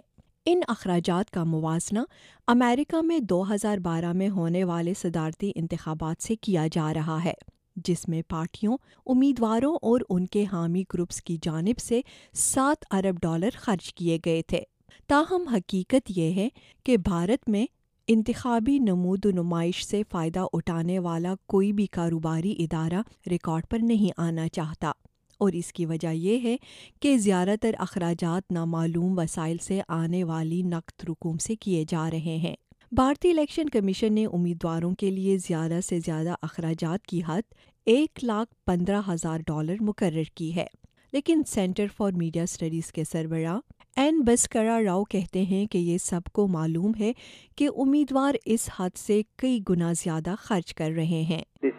ان اخراجات کا موازنہ امریکہ میں 2012 میں ہونے والے صدارتی انتخابات سے کیا جا رہا ہے، جس میں پارٹیوں، امیدواروں اور ان کے حامی گروپس کی جانب سے $7 ارب خرچ کیے گئے تھے۔ تاہم حقیقت یہ ہے کہ بھارت میں انتخابی نمود و نمائش سے فائدہ اٹھانے والا کوئی بھی کاروباری ادارہ ریکارڈ پر نہیں آنا چاہتا، اور اس کی وجہ یہ ہے کہ زیادہ تر اخراجات نامعلوم وسائل سے آنے والی نقد رقوم سے کیے جا رہے ہیں۔ بھارتی الیکشن کمیشن نے امیدواروں کے لیے زیادہ سے زیادہ اخراجات کی حد $1,15,000 مقرر کی ہے، لیکن سینٹر فار میڈیا اسٹڈیز کے سربراہ این بسکرا راؤ کہتے ہیں کہ یہ سب کو معلوم ہے کہ امیدوار اس حد سے کئی گنا زیادہ خرچ کر رہے ہیں۔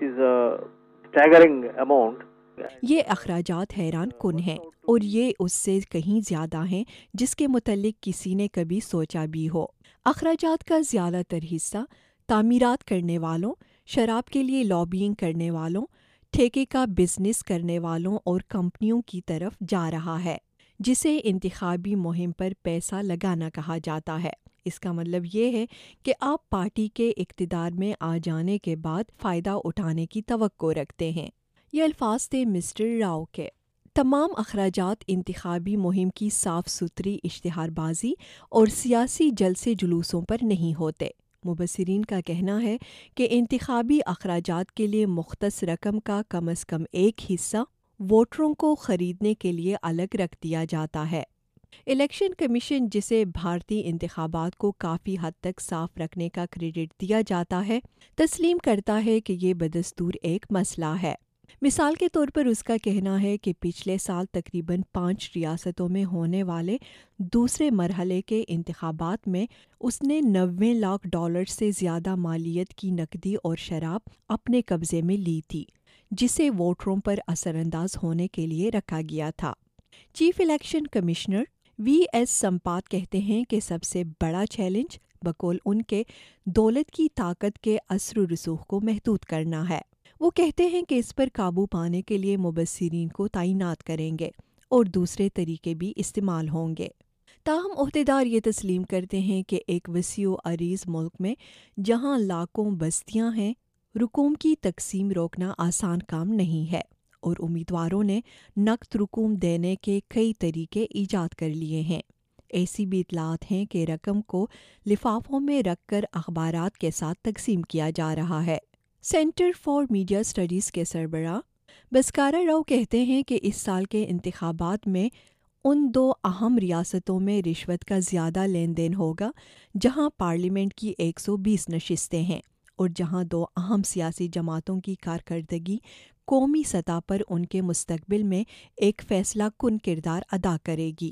یہ اخراجات حیران کن ہیں، اور یہ اس سے کہیں زیادہ ہیں جس کے متعلق کسی نے کبھی سوچا بھی ہو۔ اخراجات کا زیادہ تر حصہ تعمیرات کرنے والوں، شراب کے لیے لابینگ کرنے والوں، ٹھیکے کا بزنس کرنے والوں اور کمپنیوں کی طرف جا رہا ہے، جسے انتخابی مہم پر پیسہ لگانا کہا جاتا ہے۔ اس کا مطلب یہ ہے کہ آپ پارٹی کے اقتدار میں آ جانے کے بعد فائدہ اٹھانے کی توقع رکھتے ہیں۔ یہ الفاظ تھے مسٹر راؤ کے۔ تمام اخراجات انتخابی مہم کی صاف ستھری اشتہار بازی اور سیاسی جلسے جلوسوں پر نہیں ہوتے۔ مبصرین کا کہنا ہے کہ انتخابی اخراجات کے لیے مختص رقم کا کم از کم ایک حصہ ووٹروں کو خریدنے کے لیے الگ رکھ دیا جاتا ہے۔ الیکشن کمیشن، جسے بھارتی انتخابات کو کافی حد تک صاف رکھنے کا کریڈٹ دیا جاتا ہے، تسلیم کرتا ہے کہ یہ بدستور ایک مسئلہ ہے۔ مثال کے طور پر اس کا کہنا ہے کہ پچھلے سال تقریباً 5 ریاستوں میں ہونے والے دوسرے مرحلے کے انتخابات میں اس نے $90 لاکھ سے زیادہ مالیت کی نقدی اور شراب اپنے قبضے میں لی تھی، جسے ووٹروں پر اثر انداز ہونے کے لیے رکھا گیا تھا۔ Chief election commissioner V S Sampath کہتے ہیں کہ سب سے بڑا چیلنج بقول ان کے دولت کی طاقت کے اثر و رسوخ کو محدود کرنا ہے۔ وہ کہتے ہیں کہ اس پر قابو پانے کے لیے مبصرین کو تعینات کریں گے اور دوسرے طریقے بھی استعمال ہوں گے۔ تاہم عہدیدار یہ تسلیم کرتے ہیں کہ ایک وسیع و عریض ملک میں جہاں لاکھوں بستیاں ہیں، رقوم کی تقسیم روکنا آسان کام نہیں ہے، اور امیدواروں نے نقد رقوم دینے کے کئی طریقے ایجاد کر لیے ہیں۔ ایسی بھی اطلاعات ہیں کہ رقم کو لفافوں میں رکھ کر اخبارات کے ساتھ تقسیم کیا جا رہا ہے۔ سینٹر فار میڈیا اسٹڈیز کے سربراہ بسکارا راؤ کہتے ہیں کہ اس سال کے انتخابات میں ان 2 اہم ریاستوں میں رشوت کا زیادہ لین دین ہوگا جہاں پارلیمنٹ کی 120 نشستیں ہیں، اور جہاں 2 اہم سیاسی جماعتوں کی کارکردگی قومی سطح پر ان کے مستقبل میں ایک فیصلہ کن کردار ادا کرے گی۔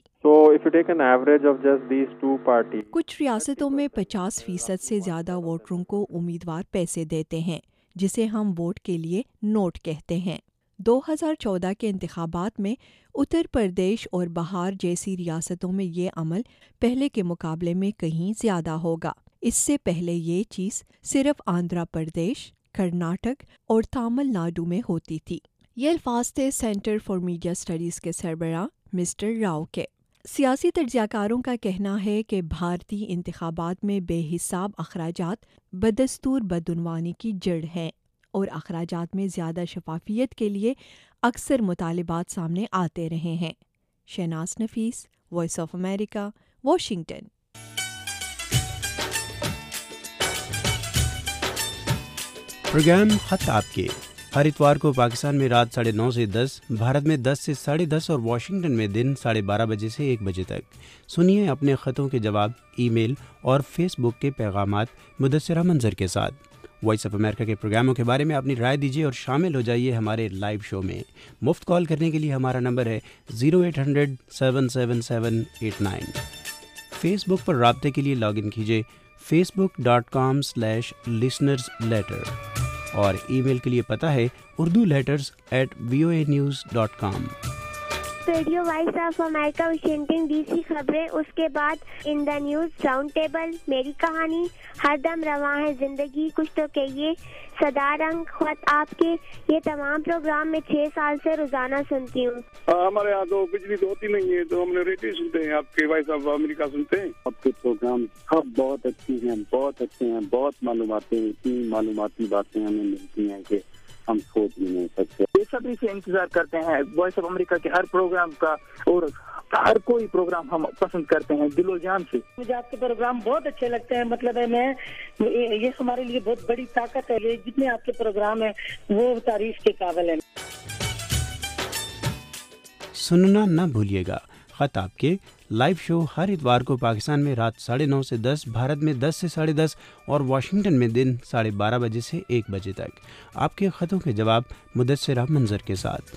کچھ ریاستوں میں 50% سے زیادہ ووٹروں کو امیدوار پیسے دیتے ہیں، جسے ہم ووٹ کے لیے نوٹ کہتے ہیں۔ 2014 کے انتخابات میں اتر پردیش اور بہار جیسی ریاستوں میں یہ عمل پہلے کے مقابلے میں کہیں زیادہ ہوگا۔ اس سے پہلے یہ چیز صرف آندھرا پردیش، کرناٹک اور تامل ناڈو میں ہوتی تھی۔ یہ الفاظ تھے سینٹر فار میڈیا اسٹڈیز کے سربراہ مسٹر راؤ کے۔ سیاسی تجزیہ کاروں کا کہنا ہے کہ بھارتی انتخابات میں بے حساب اخراجات بدستور بدعنوانی کی جڑ ہیں، اور اخراجات میں زیادہ شفافیت کے لیے اکثر مطالبات سامنے آتے رہے ہیں۔ Shahnaz Nafees, voice of America, Washington. Programme خط آپ کے ہر اتوار کو پاکستان میں رات 9:30 سے 10، بھارت میں 10 سے 10:30 اور واشنگٹن میں دن 12:30 بجے سے 1 بجے تک سنیے اپنے خطوں کے جواب ای میل اور فیس بک کے پیغامات مدثرہ منظر کے ساتھ۔ وائس آف امریکہ کے پروگراموں کے بارے میں اپنی رائے دیجیے اور شامل ہو جائیے ہمارے لائیو شو میں۔ مفت کال کرنے کے لیے ہمارا نمبر ہے 0800-777-89۔ فیس بک پر رابطے کے لیے لاگ ان کیجیے facebook.com/listenersletter اور ای میل کے لیے پتہ ہے urduletters@voanews.com۔ Radio voice of America Washington DC खबरें, उसके बाद in the news round table, मेरी कहानी, हरदम रवां है जिंदगी, कुछ तो कहिए, सदा रंग, खत आपके, ये तमाम प्रोग्राम मैं 6 साल से रोजाना सुनती हूँ। हमारे यहाँ तो बिजली तो होती नहीं है, तो हमने रेडियो सुनते हैं, आपके वॉइस ऑफ अमेरिका सुनते हैं। आपके प्रोग्राम सब बहुत अच्छी हैं, बहुत अच्छे हैं, बहुत मालूमातें, इतनी मालूमाती बातें हमें मिलती हैं कि हम सोच भी नहीं सकते। बेसब्री से इंतजार करते हैं वॉइस ऑफ अमेरिका के हर प्रोग्राम का, और हर कोई प्रोग्राम हम पसंद करते हैं दिलो जान से। मुझे आपके प्रोग्राम बहुत अच्छे लगते हैं, मतलब है मैं ये हमारे लिए बहुत बड़ी ताकत है, ये जितने आपके प्रोग्राम है वो तारीफ के काबिल है। सुनना न भूलिएगा खत आपके लाइव शो हर इतवार को पाकिस्तान में रात 9:30 से 10, भारत में 10 से 10:30 और वाशिंगटन में दिन 12:30 बजे से 1 बजे तक। आपके खतों के जवाब मुदस्सिर मंजर के साथ।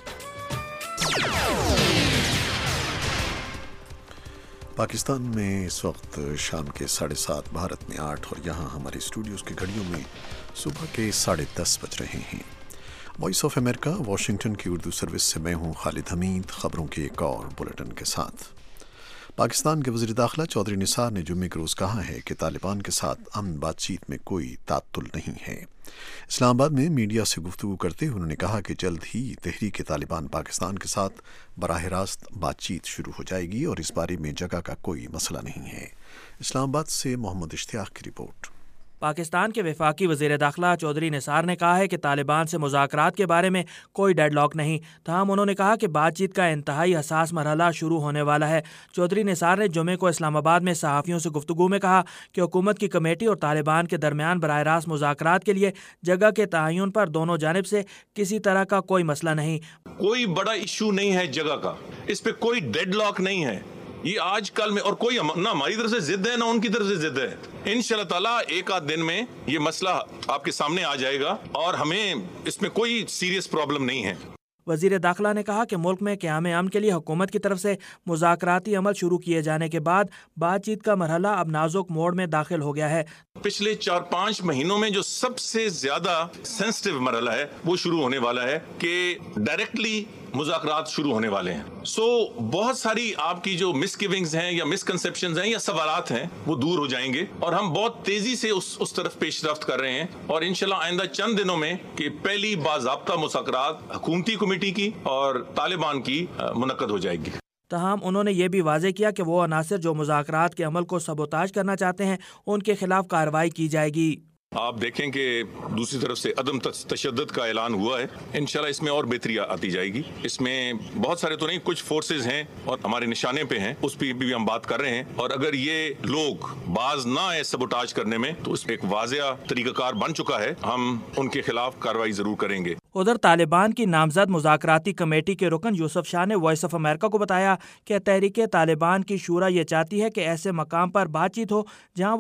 पाकिस्तान में इस वक्त शाम के 7:30, भारत में 8 और यहाँ हमारे स्टूडियोज़ की घड़ियों में सुबह के 10:30 बज रहे हैं। वॉइस ऑफ अमेरिका वाशिंगटन की उर्दू सर्विस से मैं हूँ खालिद हमीद, खबरों के एक और बुलेटिन के साथ। पाकिस्तान के वज़ीर दाखिला चौधरी निसार ने जुम्मे के रोज़ कहा है कि तालिबान के साथ अमन बातचीत में कोई तात्तुल नहीं है। इस्लामाबाद में मीडिया से गुफ्तगू करते हुए उन्होंने कहा कि जल्द ही तहरीक तालिबान पाकिस्तान के साथ बराह रास्त बातचीत शुरू हो जाएगी और इस बारे में जगह का कोई मसला नहीं है। इस्लामाबाद से मोहम्मद इश्तियाक की रिपोर्ट। पाकिस्तान के वफाकी वज़ीर दाखिला चौधरी निसार ने कहा है कि तालिबान से मुज़ाकरात के बारे में कोई डेडलॉक नहीं, ताहम उन्होंने कहा कि बातचीत का इंतहाई हसास मरहला शुरू होने वाला है। चौधरी निसार ने जुमे को इस्लामाबाद में सहाफ़ियों से गुफ्तगू में कहा कि हुकूमत की कमेटी और तालिबान के दरमियान बराह रास्त मुज़ाकरात के लिए जगह के तयन पर दोनों जानिब से किसी तरह का कोई मसला नहीं। कोई बड़ा इशू नहीं है जगह का, इस पे कोई डेडलॉक नहीं है। ये आज कल में, और कोई ना हमारी तरफ से जिद है ना उनकी तरफ से जिद है। इंशाल्लाह ताला एक आध दिन में ये मसला आपके सामने आ जाएगा और हमें इसमें कोई सीरियस प्रॉब्लम नहीं है। वज़ीर दाखिला ने कहा कि मुल्क में क़याम अमन के लिए हुकूमत की तरफ से मुज़ाकराती अमल शुरू किए जाने के बाद बातचीत का मरहला अब नाजुक मोड़ में दाखिल हो गया है। पिछले 4-5 महीनों में जो सबसे ज्यादा सेंसिटिव मरहला है वो शुरू होने वाला है कि डायरेक्टली मुज़ाकरात शुरू होने वाले हैं। बहुत सारी आपकी जो मिसगिविंग्स हैं या मिसकंसेप्शंस हैं या सवालात हैं वो दूर हो जाएंगे और हम बहुत तेजी से उस तरफ पेशरफ्त कर रहे हैं और इंशाल्लाह आइंदा चंद दिनों में कि पहली बाज़ाब्ता मुज़ाकरात हुकूमती कमेटी की और तालिबान की मुनक्कद हो जाएगी। तहम उन्होंने ये भी वाज़ेह किया कि वो अनासर जो मुज़ाकरात के अमल को सबोताज करना चाहते हैं उनके खिलाफ कार्रवाई की जाएगी। आप देखें कि दूसरी तरफ से अदम तशद्दुद का ऐलान हुआ है, इंशाल्लाह इसमें और बेहतरी आती जाएगी। इसमें बहुत सारे तो नहीं, कुछ फोर्सेज हैं और हमारे निशाने पे हैं, उस पर भी हम बात कर रहे हैं और अगर ये लोग बाज ना आए सबोटाज करने में तो इसमें एक वाज़ेह तरीकाकार बन चुका है, हम उनके खिलाफ कार्रवाई जरूर करेंगे। उधर तालिबान की नामजद मुज़ाकराती कमेटी के रुकन यूसुफ शाह ने वॉइस ऑफ अमेरिका को बताया कि तहरीक तालिबान की शूरा ये चाहती है कि ऐसे मकाम पर बातचीत हो जहाँ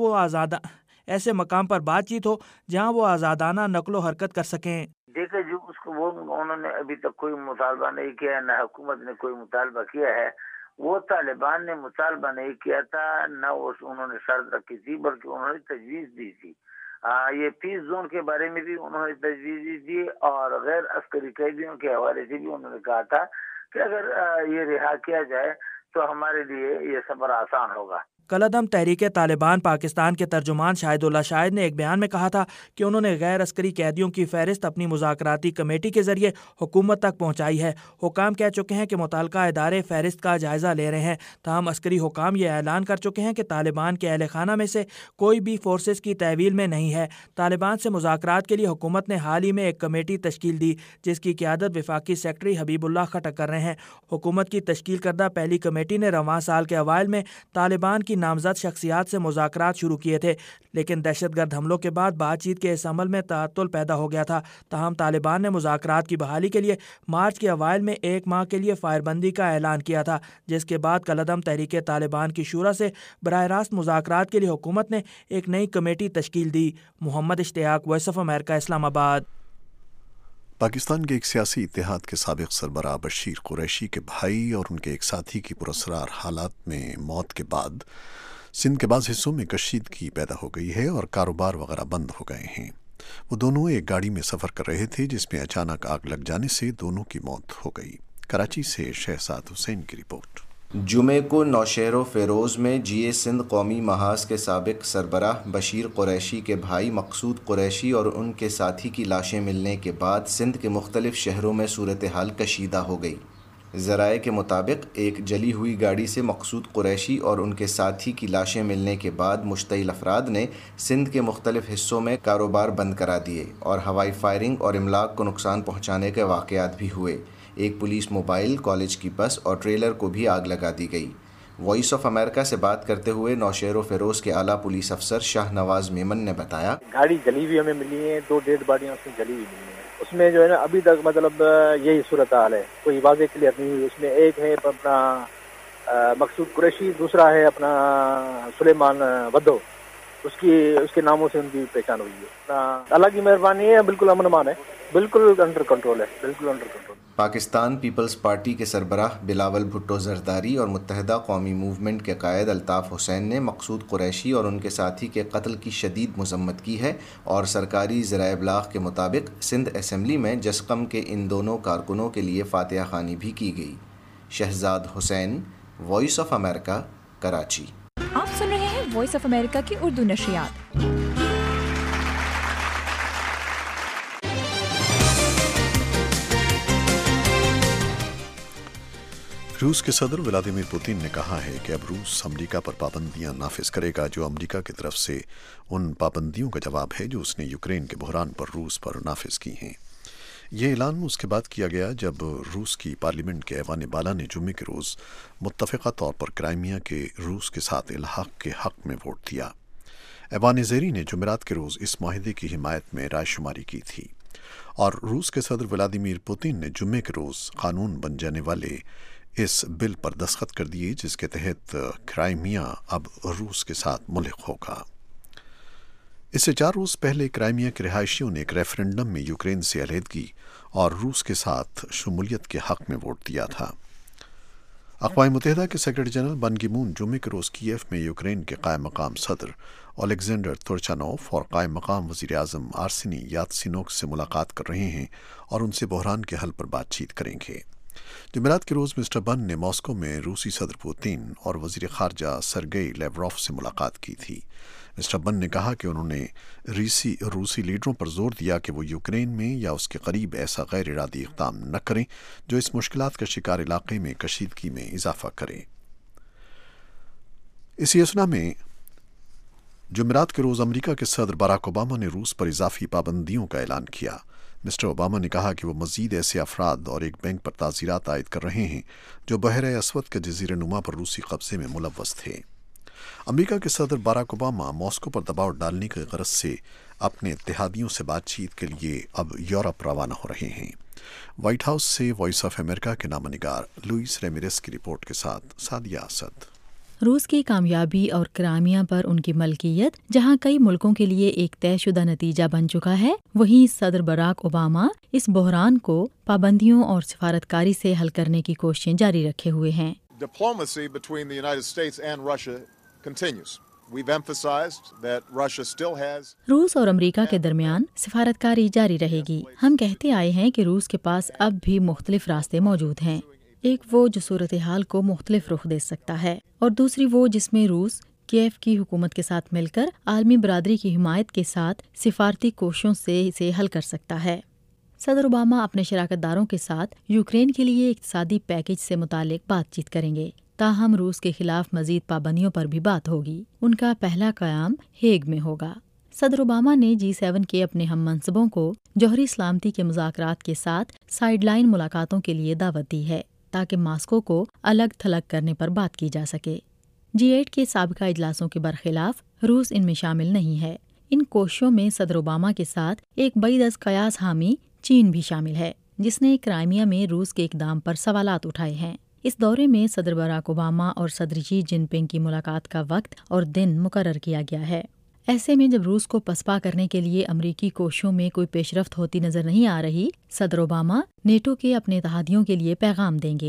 वो आज़ादाना नकलो हरकत कर सकें। देखिए जो उसको वो उन्होंने अभी तक कोई मुतालबा नहीं किया है, न हुकूमत ने कोई मुतालबा किया है। वो तालिबान ने मुतालबा नहीं किया था, न उन्होंने शर्त रखी थी, बल्कि उन्होंने तजवीज़ दी थी। ये पीस जोन के बारे में भी उन्होंने तजवीज़ दी और गैर अस्करी कैदियों के हवाले से भी उन्होंने कहा था कि अगर ये रिहा किया जाए तो हमारे लिए ये सफ़र आसान होगा। कलअदम तहरीक तालिबान पाकिस्तान के तर्जुमान शाहिदुल्लाह शाहिद ने एक बयान में कहा था कि उन्होंने गैर अस्करी कैदियों की फहरिस्त अपनी मुज़ाकराती कमेटी के जरिए हुकूमत तक पहुँचाई है। हुकाम कह चुके हैं कि मुतल्लिका इदारे फहरिस्त का जायज़ा ले रहे हैं। ताहम अस्करी हुकाम ये ऐलान कर चुके हैं कि तालिबान के अहल खाना में से कोई भी फोर्सेस की तहवील में नहीं है। तालिबान से मुज़ाकरात के लिए हुकूमत ने हाल ही में एक कमेटी तश्कील दी जिसकी क़यादत वफाकी सेक्रेटरी हबीबुल्लाह खटक कर रहे हैं। हुकूमत की तश्कील करदा पहली कमेटी ने रवां साल के अवाइल में तालिबान की नामजद शख्सियात से मुज़ाकरात शुरू किए थे, लेकिन दहशतगर्द हमलों के बाद बातचीत के इस अमल में ताअत्तुल पैदा हो गया था। ताहम तालिबान ने मुज़ाकरात की बहाली के लिए मार्च के अवाइल में 1 माह के लिए फायरबंदी का ऐलान किया था, जिसके बाद कलअदम तहरीक तालिबान की शूरा से बराह रास्त मुज़ाकरात के लिए हुकूमत ने एक नई कमेटी तश्कील दी। Mohammad Ishtiaq, voice of America, Islamabad. Pakistan के एक सियासी इत्तेहाद के साबिक़ सरबराह बशीर कुरैशी के भाई और उनके एक साथी की पुरअसरार हालात में मौत के बाद सिंध के बाज़ हिस्सों में कशीदगी पैदा हो गई है और कारोबार वगैरह बंद हो गए हैं। वो दोनों एक गाड़ी में सफ़र कर रहे थे जिसमें अचानक आग लग जाने से दोनों की मौत हो गई। कराची से शहजाद हुसैन की रिपोर्ट। जुमे को नौशहर फेरोज़ में GA सिंध कौमी महाज के साबिक सरबराह बशीर कुरैशी के भाई मकसूद कुरैशी और उनके साथी की लाशें मिलने के बाद सिंध के मुख्तलिफ शहरों में सूरत हाल कशीदा हो गई। ज़राए के मुताबिक एक जली हुई गाड़ी से मकसूद कुरैशी और उनके साथी की लाशें मिलने के बाद मुश्तइल अफराद ने सिंध के मुख्तलिफ हिस्सों में कारोबार बंद करा दिए और हवाई फायरिंग और इमलाक को नुकसान पहुँचाने के वाक़यात भी हुए। एक पुलिस मोबाइल, कॉलेज की बस और ट्रेलर को भी आग लगा दी गई। वॉइस ऑफ अमेरिका से बात करते हुए नौशहर फेरोज़ के आला पुलिस अफसर शाह नवाज मेमन ने बताया, गाड़ी जली हुई हमें मिली है, 2 डेड बॉडियां उसमें जली हुई मिली है। उसमें जो है ना अभी तक मतलब यही सूरत हाल है, कोई वाज़ेह क्लियर नहीं हुई। उसमें एक है अपना मकसूद कुरैशी, दूसरा है अपना सुलेमान वद्दो, उसके नामों से उनकी पहचान हुई है। अल्लाह की मेहरबानी है, बिल्कुल अमन-अमान है, बिल्कुल अंडर कंट्रोल है, बिल्कुल under control. Pakistan Peoples Party के सरबराह बिलावल भुट्टो जरदारी और मुत्तहिदा कौमी मूवमेंट के कायद अल्ताफ़ हुसैन ने मकसूद कुरैशी और उनके साथी के कत्ल की शदीद मज़म्मत की है और सरकारी ज़राए इब्लाग़ के मुताबिक सिंध असम्बली में जस्कम के इन दोनों कारकुनों के लिए फातिहा ख़ानी भी की गई। Shahzad Hussain, voice of America, Karachi. आप सुन रहे हैं वॉइस ऑफ अमेरिका की उर्दू नशरियात। रूस के सदर व्लादिमीर पुतिन ने कहा है कि अब रूस अमरीका पर पाबंदियां नाफिज करेगा, जो अमरीका की तरफ से उन पाबंदियों का जवाब है जो उसने यूक्रेन के बहरान पर रूस पर नाफिज की हैं। ये ऐलान उसके बाद किया गया जब रूस की पार्लियामेंट के ऐवान बाला ने जुम्मे के रोज़ मुत्तफ़िक़ा तौर पर क्राइमिया के रूस के साथ इल्हाक़ के हक़ में वोट दिया। ऐवान ज़ेरी ने जुमेरात के रोज़ इस माहिदे की हिमायत में रायशुमारी की थी और रूस के सदर व्लादिमीर पुतिन ने जुम्मे के रोज़ कानून बन जाने वाले इस बिल पर दस्तखत कर दिए, जिसके तहत क्राइमिया अब रूस के साथ मुल्क होगा। इससे 4 रोज़ पहले क्राइमिया के रिहायशियों ने एक रेफरेंडम में यूक्रेन से अलहदगी और रूस के साथ शमूलियत के हक़ में वोट दिया था। अक़वाम मुत्तहिदा के सेक्रेटरी जनरल बन की मून जुम्मे के रोज़ कीव में यूक्रेन के कायम मकाम सदर ओलेक्जेंडर तुर्चानोव और कायम मकाम वज़ीर आज़म आर्सेनी यात्सिनोक से मुलाकात कर रहे हैं और उनसे बहरान के हल पर बातचीत करेंगे। जुमेरात के रोज़ मिस्टर बन ने मॉस्को में रूसी सदर पुतिन और वज़ीर ख़ारजा सरगेई लेवरोफ से मुलाकात की थी। मिस्टर बन ने कहा कि उन्होंने रूसी लीडरों पर जोर दिया कि वो यूक्रेन में या उसके करीब ऐसा गैर इरादी इक़दाम न करें जो इस मुश्किलात का शिकार इलाके में कशीदगी में इजाफा करे। इसी असना में जुमेरात के रोज़ अमरीका के सदर बराक ओबामा ने रूस पर इजाफी पाबंदियों का ऐलान किया। मिस्टर ओबामा ने कहा कि वो मज़ीद ऐसे अफराद और एक बैंक पर ताज़ीरात आयद कर रहे हैं जो बहरे अस्वद के जज़ीरे नुमा पर रूसी कब्ज़े में मुलव्वस थे। अमरीका के सदर बराक ओबामा मॉस्को पर दबाव डालने की गरज से अपने इत्तेहादियों से बातचीत के लिए अब यूरोप रवाना हो रहे हैं। व्हाइट हाउस से वॉइस ऑफ अमेरिका के नामनिगार लुइस रेमिरेस की रिपोर्ट के साथ सादिया असद। रूस की कामयाबी और क्राइमिया पर उनकी मलकियत जहां कई मुल्कों के लिए एक तयशुदा नतीजा बन चुका है, वहीं सदर बराक ओबामा इस बहरान को पाबंदियों और सिफारतकारी से हल करने की कोशिशें जारी रखे हुए हैं। Diplomacy between the United States and Russia continues. We've emphasized that Russia still has रूस और अमेरिका के दरमियान सिफारतकारी जारी रहेगी। हम कहते आए हैं कि रूस के पास अब भी मुख्तलिफ रास्ते मौजूद हैं। एक वो जो सूरत हाल को मुख्तलिफ रुख दे सकता है और दूसरी वो जिसमें रूस कीव की हुकूमत के साथ मिलकर आलमी बरादरी की हिमायत के साथ सिफारती कोशिशों से इसे हल कर सकता है। सदर ओबामा अपने शराकतदारों के साथ यूक्रेन के लिए इक़्तिसादी पैकेज से मुतालिक बातचीत करेंगे, ताहम रूस के खिलाफ मजीद पाबंदियों पर भी बात होगी। उनका पहला क़याम हेग में होगा। सदर ओबामा ने G7 के अपने हम मनसबों को जौहरी सलामती के मुज़ाकरात के साथ साइडलाइन मुलाकातों के लिए दावत दी है ताकि मास्को को अलग थलग करने पर बात की जा सके। G8 के साबिका इजलासों के बरखिलाफ रूस इनमें शामिल नहीं है। इन कोशिशों में सदर ओबामा के साथ एक बईदस कयास हामी चीन भी शामिल है, जिसने क्राइमिया में रूस के इक़दाम पर सवालात उठाए हैं। इस दौरे में सदर बराक ओबामा और सदर शी जिनपिंग की मुलाकात का वक्त और दिन मुकर्रर किया गया है। ऐसे में जब रूस को पसपा करने के लिए अमरीकी कोशिशों में कोई पेशरफ्त होती नजर नहीं आ रही, सदर ओबामा नेटो के अपने इत्तेहादियों के लिए पैगाम देंगे।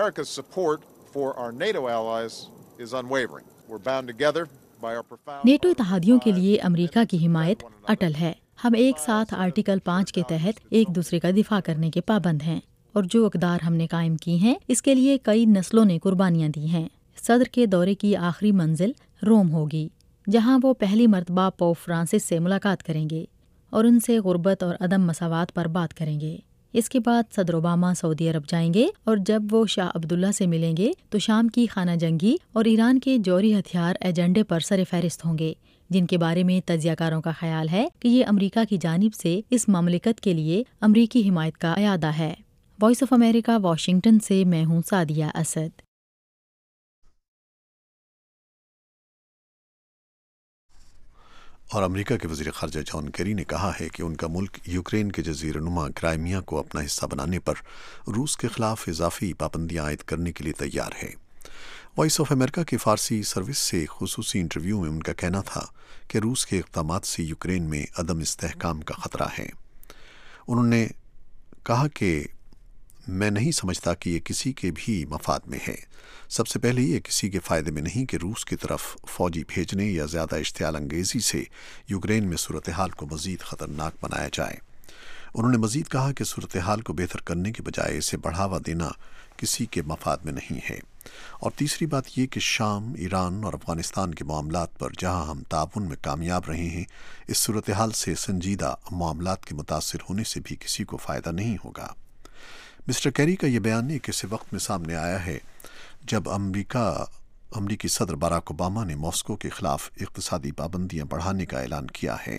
नेटो इत्तेहादियों के लिए अमरीका की हिमायत अटल है। हम एक साथ आर्टिकल 5 के तहत एक दूसरे का दिफा करने के पाबंद हैं। اور جو اقدار ہم نے قائم کی ہیں اس کے لیے کئی نسلوں نے قربانیاں دی ہیں۔ صدر کے دورے کی آخری منزل روم ہوگی، جہاں وہ پہلی مرتبہ پوپ فرانسس سے ملاقات کریں گے اور ان سے غربت اور عدم مساوات پر بات کریں گے۔ اس کے بعد صدر اوباما سعودی عرب جائیں گے اور جب وہ شاہ عبداللہ سے ملیں گے تو شام کی خانہ جنگی اور ایران کے جوہری ہتھیار ایجنڈے پر سر فہرست ہوں گے، جن کے بارے میں تجزیہ کاروں کا خیال ہے کہ یہ امریکہ کی جانب سے اس مملکت کے لیے امریکی حمایت کا اعادہ ہے۔ وائس آف امریکہ، واشنگٹن سے میں ہوں سعدیہ اسد۔ اور امریکہ کے وزیر خارجہ جان کیری نے کہا ہے کہ ان کا ملک یوکرین کے جزیرہ نما کرائمیا کو اپنا حصہ بنانے پر روس کے خلاف اضافی پابندیاں عائد کرنے کے لیے تیار ہے۔ وائس آف امریکہ کی فارسی سروس سے خصوصی انٹرویو میں ان کا کہنا تھا کہ روس کے اقدامات سے یوکرین میں عدم استحکام کا خطرہ ہے۔ انہوں نے کہا کہ میں نہیں سمجھتا کہ یہ کسی کے بھی مفاد میں ہے۔ سب سے پہلے یہ کسی کے فائدے میں نہیں کہ روس کی طرف فوجی بھیجنے یا زیادہ اشتعال انگیزی سے یوکرین میں صورتحال کو مزید خطرناک بنایا جائے۔ انہوں نے مزید کہا کہ صورتحال کو بہتر کرنے کے بجائے اسے بڑھاوا دینا کسی کے مفاد میں نہیں ہے۔ اور تیسری بات یہ کہ شام، ایران اور افغانستان کے معاملات پر جہاں ہم تعاون میں کامیاب رہے ہیں، اس صورتحال سے سنجیدہ معاملات کے متاثر ہونے سے بھی کسی کو فائدہ نہیں ہوگا۔ مسٹر کیری کا یہ بیان ایک ایسے وقت میں سامنے آیا ہے جب امریکی صدر باراک اوباما نے ماسکو کے خلاف اقتصادی پابندیاں بڑھانے کا اعلان کیا ہے۔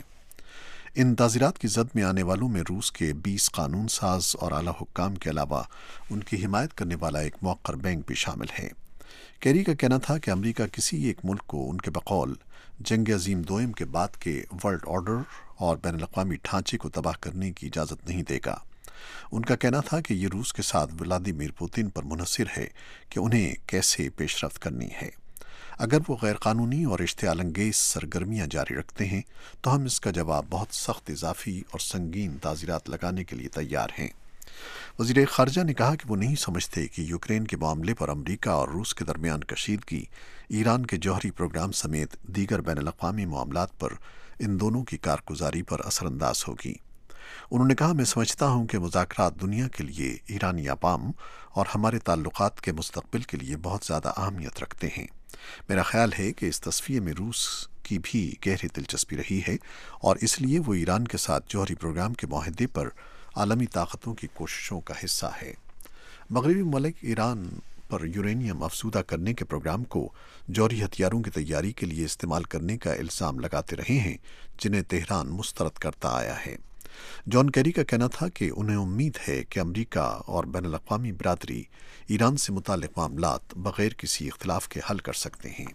ان تعزیرات کی زد میں آنے والوں میں روس کے 20 قانون ساز اور اعلیٰ حکام کے علاوہ ان کی حمایت کرنے والا ایک موقر بینک بھی شامل ہے۔ کیری کا کہنا تھا کہ امریکہ کسی ایک ملک کو ان کے بقول جنگ عظیم دوئم کے بعد کے ورلڈ آرڈر اور بین الاقوامی ڈھانچے کو تباہ کرنے کی اجازت نہیں دے گا۔ ان کا کہنا تھا کہ یہ روس کے ساتھ ولادیمیر پوتن پر منحصر ہے کہ انہیں کیسے پیش رفت کرنی ہے۔ اگر وہ غیر قانونی اور اشتعال انگیز سرگرمیاں جاری رکھتے ہیں تو ہم اس کا جواب بہت سخت اضافی اور سنگین تعزیرات لگانے کے لیے تیار ہیں۔ وزیر خارجہ نے کہا کہ وہ نہیں سمجھتے کہ یوکرین کے معاملے پر امریکہ اور روس کے درمیان کشیدگی ایران کے جوہری پروگرام سمیت دیگر بین الاقوامی معاملات پر ان دونوں کی کارگزاری پر اثر انداز ہوگی۔ انہوں نے کہا، میں سمجھتا ہوں کہ مذاکرات دنیا کے لیے، ایرانی عوام اور ہمارے تعلقات کے مستقبل کے لیے بہت زیادہ اہمیت رکھتے ہیں۔ میرا خیال ہے کہ اس تصفیے میں روس کی بھی گہری دلچسپی رہی ہے اور اس لیے وہ ایران کے ساتھ جوہری پروگرام کے معاہدے پر عالمی طاقتوں کی کوششوں کا حصہ ہے۔ مغربی ممالک ایران پر یورینیم افزودہ کرنے کے پروگرام کو جوہری ہتھیاروں کی تیاری کے لیے استعمال کرنے کا الزام لگاتے رہے ہیں، جنہیں تہران مسترد کرتا آیا ہے۔ جان کیری کا کہنا تھا کہ انہیں امید ہے کہ امریکہ اور بین الاقوامی برادری ایران سے متعلق معاملات بغیر کسی اختلاف کے حل کر سکتے ہیں۔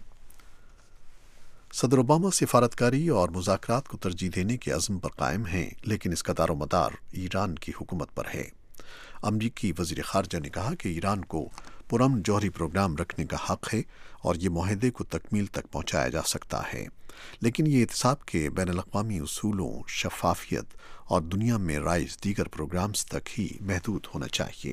صدر اوباما سفارتکاری اور مذاکرات کو ترجیح دینے کے عزم پر قائم ہیں، لیکن اس کا دار و مدار ایران کی حکومت پر ہے۔ امریکی وزیر خارجہ نے کہا کہ ایران کو پرامن جوہری پروگرام رکھنے کا حق ہے اور یہ معاہدے کو تکمیل تک پہنچایا جا سکتا ہے، لیکن یہ احتساب کے بین الاقوامی اصولوں، شفافیت اور دنیا میں رائج دیگر پروگرامز تک ہی محدود ہونا چاہیے۔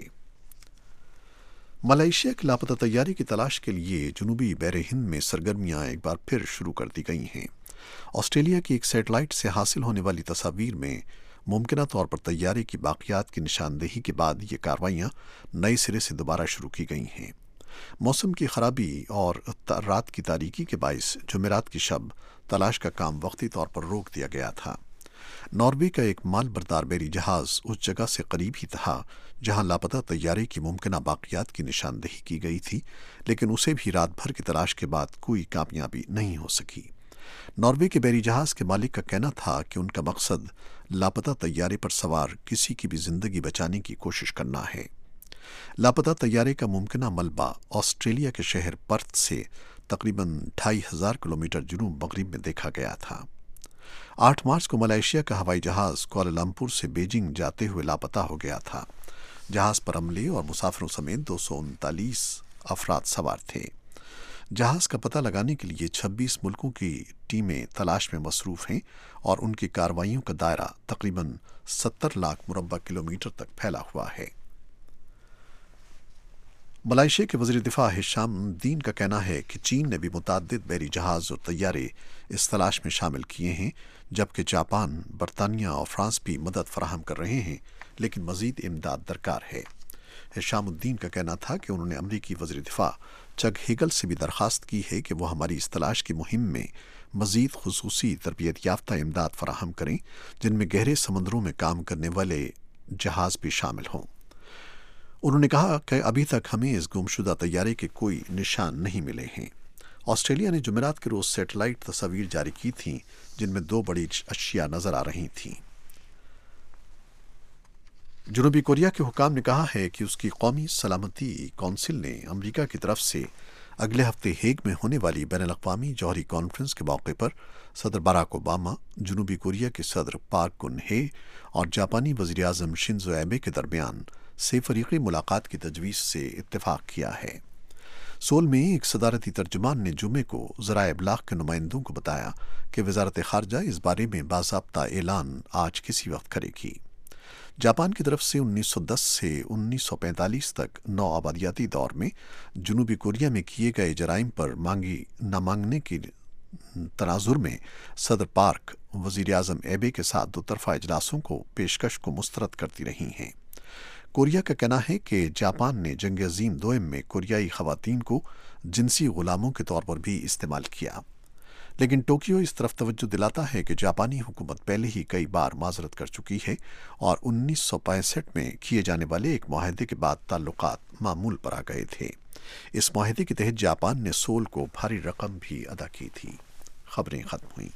ملائیشیا کی لاپتہ طیارے کی تلاش کے لیے جنوبی بحر ہند میں سرگرمیاں ایک بار پھر شروع کر دی گئی ہیں۔ آسٹریلیا کی ایک سیٹلائٹ سے حاصل ہونے والی تصاویر میں ممکنہ طور پر طیارے کی باقیات کی نشاندہی کے بعد یہ کارروائیاں نئے سرے سے دوبارہ شروع کی گئی ہیں۔ موسم کی خرابی اور رات کی تاریکی کے باعث جمعرات کی شب تلاش کا کام وقتی طور پر روک دیا گیا تھا۔ ناروے کا ایک مال بردار بحری جہاز اس جگہ سے قریب ہی تھا جہاں لاپتہ طیارے کی ممکنہ باقیات کی نشاندہی کی گئی تھی، لیکن اسے بھی رات بھر کی تلاش کے بعد کوئی کامیابی نہیں ہو سکی۔ ناروے کے بحری جہاز کے مالک کا کہنا تھا کہ ان کا مقصد لاپتہ طیارے پر سوار کسی کی بھی زندگی بچانے کی کوشش کرنا ہے۔ لاپتہ طیارے کا ممکنہ ملبہ آسٹریلیا کے شہر پرتھ سے تقریباً 2500 کلومیٹر جنوب مغرب میں دیکھا گیا تھا۔ 8 مارچ کو ملائیشیا کا ہوائی جہاز کوالالمپور سے بیجنگ جاتے ہوئے لاپتہ ہو گیا تھا۔ جہاز پر عملے اور مسافروں سمیت 239 افراد سوار تھے۔ جہاز کا پتہ لگانے کے لیے 26 ملکوں کی ٹیمیں تلاش میں مصروف ہیں اور ان کی کارروائیوں کا دائرہ تقریباً 70 لاکھ مربع کلومیٹر تک پھیلا ہوا ہے۔ ملائیشیا کے وزیر دفاع ہشام الدین کا کہنا ہے کہ چین نے بھی متعدد بحری جہاز اور طیارے اس تلاش میں شامل کیے ہیں، جبکہ جاپان، برطانیہ اور فرانس بھی مدد فراہم کر رہے ہیں، لیکن مزید امداد درکار ہے۔ हिशाम उद्दीन का कहना था कि उन्होंने अमरीकी वज़ीर दिफा चग हेगल से भी दरख्वास्त की है कि वो हमारी इस तलाश की मुहिम में मज़ीद खुसूसी तरबियत याफ्ता इमदाद फराहम करें, जिनमें गहरे समंदरों में काम करने वाले जहाज़ भी शामिल हों। उन्होंने कहा कि अभी तक हमें इस गुमशुदा तैयारे के कोई निशान नहीं मिले हैं। ऑस्ट्रेलिया ने जुमेरात के रोज़ सैटेलाइट तस्वीर जारी की थीं, जिनमें 2 बड़ी अशिया नज़र आ रही थीं। जनूबी कोरिया के हुकाम ने कहा है कि उसकी कौमी सलामती कौंसिल ने अमरीका की तरफ से अगले हफ्ते हेग में होने वाली बैनुल-अक़वामी जौहरी कॉन्फ्रेंस के मौके पर सदर बराक ओबामा, जनूबी कोरिया के सदर पार्क गुन-हे और जापानी वज़ीर-ए-आज़म शिंजो एबे के दरमियान से-फ़रीक़ी मुलाकात की तजवीज़ से इत्तेफाक किया है। सोल में एक सदारती तर्जुमान ने जुमे को ज़राए इब्लाग़ के नुमाइंदों को बताया कि वज़ारत ख़ारजा इस बारे में बाज़ाब्ता ऐलान आज किसी वक्त करेगी। जापान की तरफ से 1910 से 1945 तक नौआबादियाती दौर में जनूबी कोरिया में किए गए जराइम पर मांगी न मांगने की तनाजुर में सदर पार्क वज़ीर-ए-आज़म एबे के साथ दोतरफा इजलासों को पेशकश को मुस्तरद करती रही हैं। कोरिया का कहना है कि जापान ने जंग अज़ीम दोयम में कोरियाई ख़वातीन को जिनसी गुलामों के तौर पर भी इस्तेमाल किया, लेकिन टोक्यो इस तरफ तवज्जो दिलाता है कि जापानी हुकूमत पहले ही कई बार माजरत कर चुकी है और 1965 में किए जाने वाले एक मुआहदे के बाद ताल्लुकात मामूल पर आ गए थे। इस मुआहदे के तहत जापान ने सोल को भारी रकम भी अदा की थी। खबरें खत्म हुई।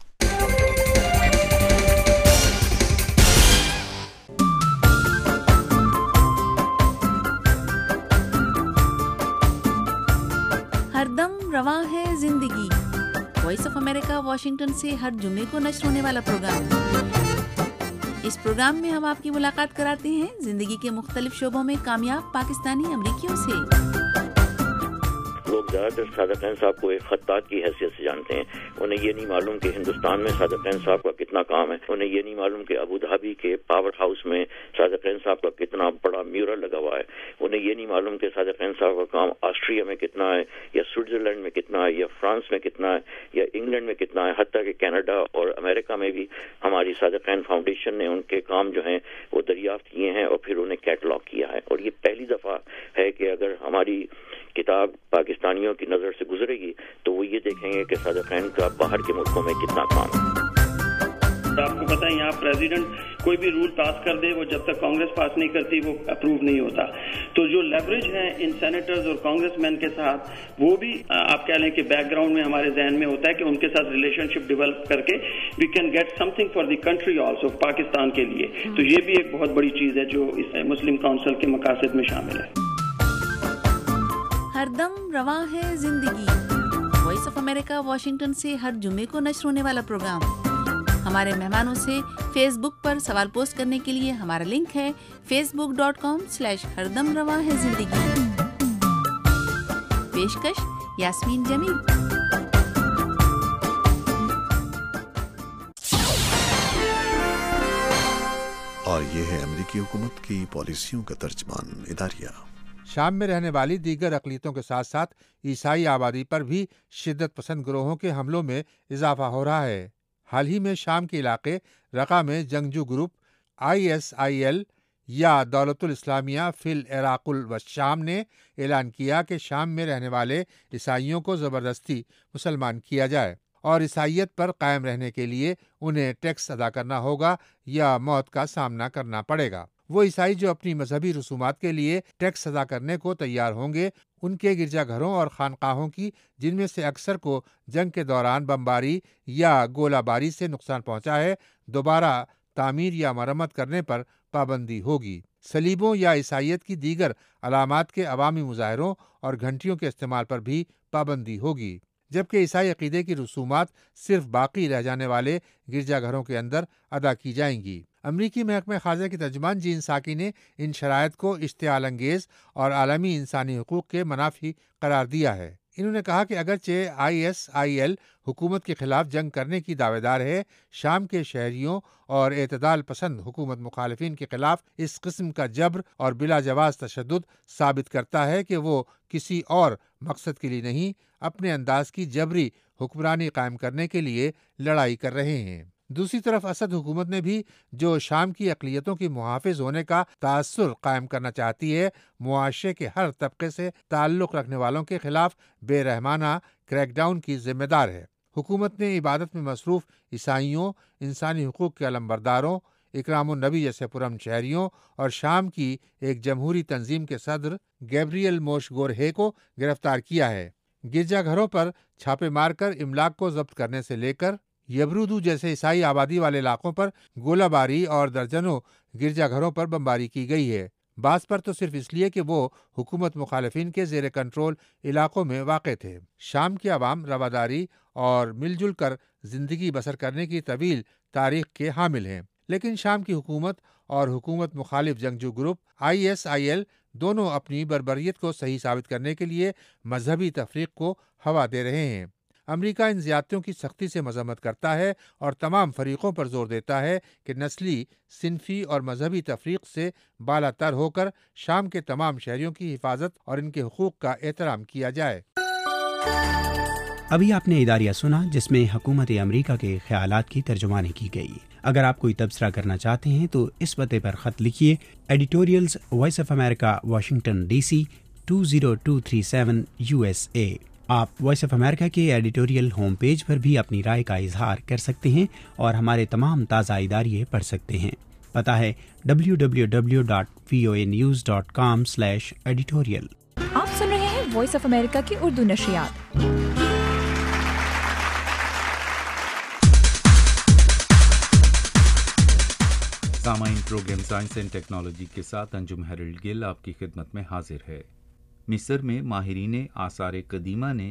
हरदम रवां है जिंदगी। वॉइस ऑफ अमेरिका वाशिंगटन से हर जुमे को नश्र होने वाला प्रोग्राम। इस प्रोग्राम में हम आपकी मुलाकात कराते हैं जिंदगी के मुख्तलिफ शोबों में कामयाब पाकिस्तानी अमरीकियों से। लोग ज़्यादातर सादिक खान साहब को एक खत्तात की हैसियत से जानते हैं। उन्हें ये नहीं मालूम कि हिंदुस्तान में सादिक खान साहब का कितना काम है। उन्हें ये नहीं मालूम कि अबू धाबी के पावर हाउस में सादिक खान साहब का कितना बड़ा म्यूरल लगा हुआ है। उन्हें ये नहीं मालूम कि सादिक खान साहब का काम ऑस्ट्रिया में कितना है, या स्विट्जरलैंड में कितना है, या फ्रांस में कितना है, या इंग्लैंड में कितना है, हत्ता कि कनाडा और अमेरिका में भी हमारी सादिक खान फाउंडेशन ने उनके काम जो हैं वो दरियाफ्त किए हैं और फिर उन्हें कैटलॉग किया है। और ये पहली दफ़ा है कि अगर हमारी किताब पाकिस्तानियों की नज़र से गुजरेगी तो वो ये देखेंगे कि सादिक खान का बाहर के मुल्कों में कितना काम है। आपको पता है यहाँ प्रेसिडेंट कोई भी रूल पास कर दे, वो जब तक कांग्रेस पास नहीं करती वो अप्रूव नहीं होता। तो जो लेवरेज है इन सेनेटर्स और कांग्रेसमैन के साथ, वो भी आप कह लें कि बैकग्राउंड में हमारे जहन में होता है कि उनके साथ रिलेशनशिप डेवलप करके we can get something for the country also, Pakistan के लिए। तो ये भी एक बहुत बड़ी चीज है जो इस मुस्लिम काउंसिल के मकासद में शामिल है। हरदम रवां है जिंदगी। वॉइस ऑफ अमेरिका वाशिंगटन से हर जुमे को नश्र होने वाला प्रोग्राम। हमारे मेहमानों से फेसबुक पर सवाल पोस्ट करने के लिए हमारा लिंक है facebook.com/हरदम रवां है जिंदगी। पेशकश यास्मीन जमील। और ये है अमेरिकी हुकूमत की पॉलिसियों का तर्जमान इदारिया। शाम में रहने वाली दीगर अक़लियतों के साथ साथ ईसाई आबादी पर भी शिद्दत पसंद गिरोहों के हमलों में इजाफा हो रहा है। हाल ही में शाम के इलाके रक़ा में जंगजू ग्रुप ISIL या दौलतुल इस्लामिया फिल इराक़ुल व शाम ने ऐलान किया कि शाम में रहने वाले ईसाइयों को ज़बरदस्ती मुसलमान किया जाए और ईसाइयत पर कायम रहने के लिए उन्हें टैक्स अदा करना होगा या मौत का सामना करना पड़ेगा। वो ईसाई जो अपनी मजहबी रसूमात के लिए टैक्स अदा करने को तैयार होंगे, उनके गिरजाघरों और खानकाहों की, जिनमें से अक्सर को जंग के दौरान बमबारी या गोलाबारी से नुकसान पहुंचा है, दोबारा तामीर या मरम्मत करने पर पाबंदी होगी। सलीबों या ईसाइयत की दीगर अलामात के अवामी मुजाहरों और घंटियों के इस्तेमाल पर भी पाबंदी होगी, जबकि ईसाई अकीदे की रसूमात सिर्फ बाकी रह जाने वाले गिरजाघरों के अंदर अदा की जाएंगी। अमरीकी महकमे ख़ारजा की तर्जुमान जीन साकी ने इन शराइत को इश्तिआल अंगेज़ और आलमी इंसानी हुकूक के मनाफी करार दिया है। इन्होंने कहा कि अगरचे ISIL हुकूमत के खिलाफ जंग करने की दावेदार है, शाम के शहरियों और एतदाल पसंद हुकूमत मुखालिफिन के खिलाफ इस किस्म का जबर और बिला जवाज तशद्दुद साबित करता है कि वो किसी और मकसद के लिए नहीं, अपने अंदाज की जबरी हुक्मरानी कायम करने के लिए लड़ाई कर रहे हैं। دوسری طرف اسد حکومت نے بھی جو شام کی اقلیتوں کی محافظ ہونے کا تاثر قائم کرنا چاہتی ہے، معاشرے کے ہر طبقے سے تعلق رکھنے والوں کے خلاف بے رحمانہ کریک ڈاؤن کی ذمہ دار ہے۔ حکومت نے عبادت میں مصروف عیسائیوں، انسانی حقوق کے علمبرداروں، اکرام النبی جیسے پرامن شہریوں اور شام کی ایک جمہوری تنظیم کے صدر گیبریل موشگورہے کو گرفتار کیا ہے۔ گرجا گھروں پر چھاپے مار کر املاک کو ضبط کرنے سے لے کر یبرودو جیسے عیسائی آبادی والے علاقوں پر گولہ باری اور درجنوں گرجا گھروں پر بمباری کی گئی ہے، بعض پر تو صرف اس لیے کہ وہ حکومت مخالفین کے زیر کنٹرول علاقوں میں واقع تھے۔ شام کے عوام رواداری اور مل جل کر زندگی بسر کرنے کی طویل تاریخ کے حامل ہیں، لیکن شام کی حکومت اور حکومت مخالف جنگجو گروپ ISIL دونوں اپنی بربریت کو صحیح ثابت کرنے کے لیے مذہبی تفریق کو ہوا دے رہے ہیں۔ امریکہ ان زیادتیوں کی سختی سے مذمت کرتا ہے اور تمام فریقوں پر زور دیتا ہے کہ نسلی، صنفی اور مذہبی تفریق سے بالا تر ہو کر شام کے تمام شہریوں کی حفاظت اور ان کے حقوق کا احترام کیا جائے۔ ابھی آپ نے اداریہ سنا جس میں حکومت امریکہ کے خیالات کی ترجمانی کی گئی۔ اگر آپ کوئی تبصرہ کرنا چاہتے ہیں تو اس پتے پر خط لکھیے، editorials voice of America Washington DC 20237 USA۔ آپ وائس آف امریکہ کے ایڈیٹوریل ہوم پیج پر بھی اپنی رائے کا اظہار کر سکتے ہیں اور ہمارے تمام تازہ اداریے پڑھ سکتے ہیں۔ پتہ ہے www.voanews.com/editorial۔ آپ سن رہے ہیں وائس آف امریکہ کی اردو نشریات۔ سامعین، پروگرام سائنس اینڈ ٹیکنالوجی کے ساتھ انجم ہیرلڈ گل آپ کی خدمت میں حاضر ہے۔ مصر میں ماہرین آثار قدیمہ نے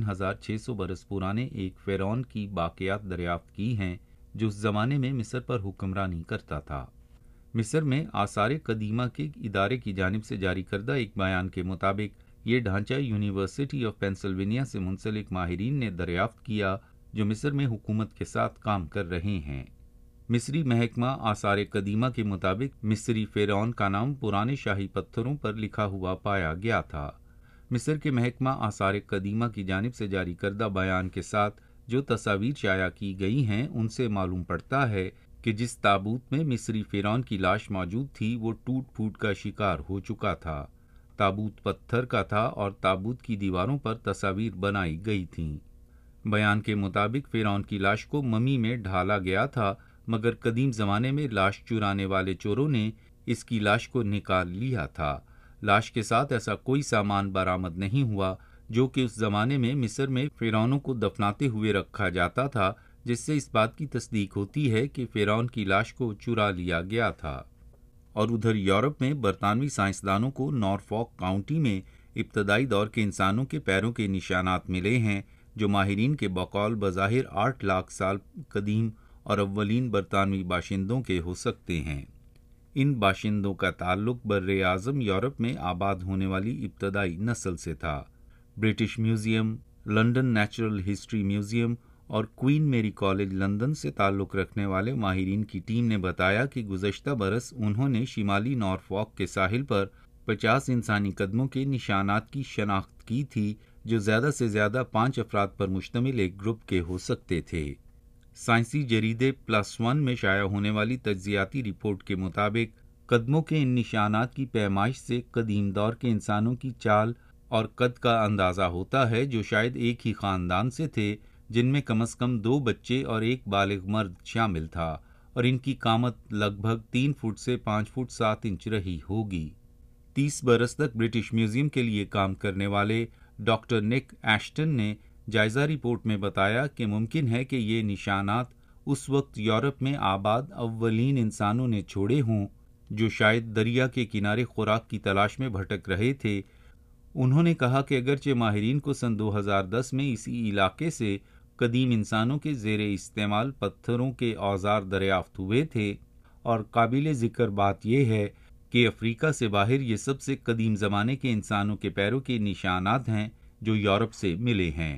3600 برس پرانے ایک فرعون کی باقیات دریافت کی ہیں جو اس زمانے میں مصر پر حکمرانی کرتا تھا۔ مصر میں آثار قدیمہ کے ادارے کی جانب سے جاری کردہ ایک بیان کے مطابق یہ ڈھانچہ یونیورسٹی آف پینسلوینیا سے منسلک ماہرین نے دریافت کیا جو مصر میں حکومت کے ساتھ کام کر رہے ہیں۔ مصری محکمہ آثار قدیمہ کے مطابق مصری فرعون کا نام پرانے شاہی پتھروں پر لکھا ہوا پایا گیا تھا۔ مصر کے محکمہ آثار قدیمہ کی جانب سے جاری کردہ بیان کے ساتھ جو تصاویر شائع کی گئی ہیں ان سے معلوم پڑتا ہے کہ جس تابوت میں مصری فرعون کی لاش موجود تھی وہ ٹوٹ پھوٹ کا شکار ہو چکا تھا۔ تابوت پتھر کا تھا اور تابوت کی دیواروں پر تصاویر بنائی گئی تھیں۔ بیان کے مطابق فرعون کی لاش کو ممی میں ڈھالا گیا تھا، مگر قدیم زمانے میں لاش چرانے والے چوروں نے اس کی لاش کو نکال لیا تھا۔ لاش کے ساتھ ایسا کوئی سامان برآمد نہیں ہوا جو کہ اس زمانے میں مصر میں فرعونوں کو دفناتے ہوئے رکھا جاتا تھا، جس سے اس بات کی تصدیق ہوتی ہے کہ فرعون کی لاش کو چرا لیا گیا تھا۔ اور ادھر یورپ میں برطانوی سائنسدانوں کو نارفوک کاؤنٹی میں ابتدائی دور کے انسانوں کے پیروں کے نشانات ملے ہیں جو ماہرین کے بقول بظاہر 8 لاکھ سال قدیم اور اولین برطانوی باشندوں کے ہو سکتے ہیں۔ ان باشندوں کا تعلق بر اعظم یورپ میں آباد ہونے والی ابتدائی نسل سے تھا۔ British Museum, London Natural History Museum اور کوئین میری کالج لندن سے تعلق رکھنے والے ماہرین کی ٹیم نے بتایا کہ گزشتہ برس انہوں نے شمالی نارفوک کے ساحل پر 50 انسانی قدموں کے نشانات کی شناخت کی تھی جو زیادہ سے زیادہ 5 افراد پر مشتمل ایک گروپ کے ہو سکتے تھے۔ سائنسی جریدے PLOS ONE میں شائع ہونے والی تجزیاتی رپورٹ کے مطابق قدموں کے ان نشانات کی پیمائش سے قدیم دور کے انسانوں کی چال اور قد کا اندازہ ہوتا ہے جو شاید ایک ہی خاندان سے تھے، جن میں کم از کم 2 بچے اور ایک بالغ مرد شامل تھا، اور ان کی قامت لگ بھگ 3 فٹ سے 5 فٹ 7 انچ رہی ہوگی۔ 30 برس تک برٹش میوزیم کے لیے کام کرنے والے ڈاکٹر نک ایشٹن نے جائزہ رپورٹ میں بتایا کہ ممکن ہے کہ یہ نشانات اس وقت یورپ میں آباد اولین انسانوں نے چھوڑے ہوں جو شاید دریا کے کنارے خوراک کی تلاش میں بھٹک رہے تھے۔ انہوں نے کہا کہ اگرچہ ماہرین کو سن 2010 میں اسی علاقے سے قدیم انسانوں کے زیر استعمال پتھروں کے اوزار دریافت ہوئے تھے، اور قابل ذکر بات یہ ہے کہ افریقہ سے باہر یہ سب سے قدیم زمانے کے انسانوں کے پیروں کے نشانات ہیں جو یورپ سے ملے ہیں۔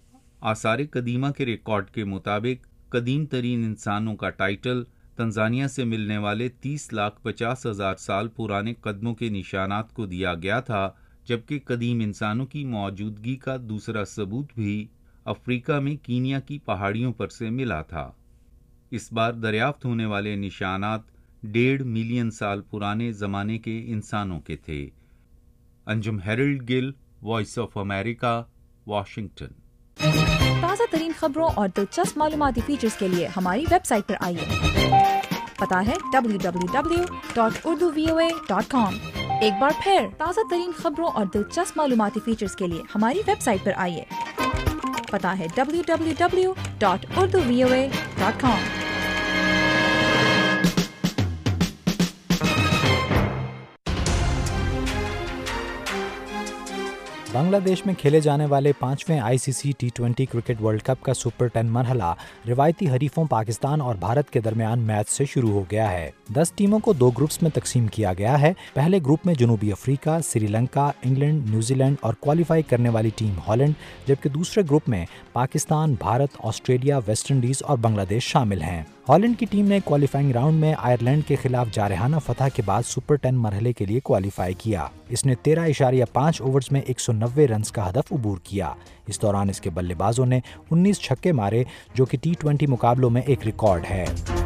آثار قدیمہ کے ریکارڈ کے مطابق قدیم ترین انسانوں کا ٹائٹل تنزانیہ سے ملنے والے 30,50,000 سال پرانے قدموں کے نشانات کو دیا گیا تھا، جبکہ قدیم انسانوں کی موجودگی کا دوسرا ثبوت بھی افریقہ میں کینیا کی پہاڑیوں پر سے ملا تھا۔ इस बार दरियाफ्त होने वाले निशानात 1.5 मिलियन साल पुराने जमाने के इंसानों के थे। Anjum Harold Gill, voice of America, Washington. ताज़ा तरीन खबरों और दिलचस्प मालूमाती फीचर्स के लिए हमारी वेबसाइट पर आइए। पता है www.urduvoa.com। एक बार फिर ताज़ा तरीन खबरों और दिलचस्प मालूमाती फीचर्स के लिए हमारी वेबसाइट पर आइए। पता है www.urduvoa.com। बांग्लादेश में खेले जाने वाले 5वें आईसीसी टी20 क्रिकेट वर्ल्ड कप का सुपर 10 मरहला रिवायती हरीफों पाकिस्तान और भारत के दरमियान मैच से शुरू हो गया है। 10 टीमों को 2 ग्रुप्स में तकसीम किया गया है। पहले ग्रुप में जनूबी अफ्रीका, श्रीलंका, इंग्लैंड, न्यूजीलैंड और क्वालिफाई करने वाली टीम हॉलैंड, जबकि दूसरे ग्रुप में Pakistan, Bharat, Australia, West Indies और बांग्लादेश शामिल हैं। हॉलैंड की टीम ने क्वालिफाइंग राउंड में आयरलैंड के खिलाफ जारहाना फतह के बाद सुपर 10 मरहले के लिए क्वालिफाई किया। इसने 13.5 ओवर्स में 190 रन्स का हदफ अबूर किया। इस दौरान इसके बल्लेबाजों ने 19 छक्के मारे, जो कि टी20 मुकाबलों में एक रिकॉर्ड है।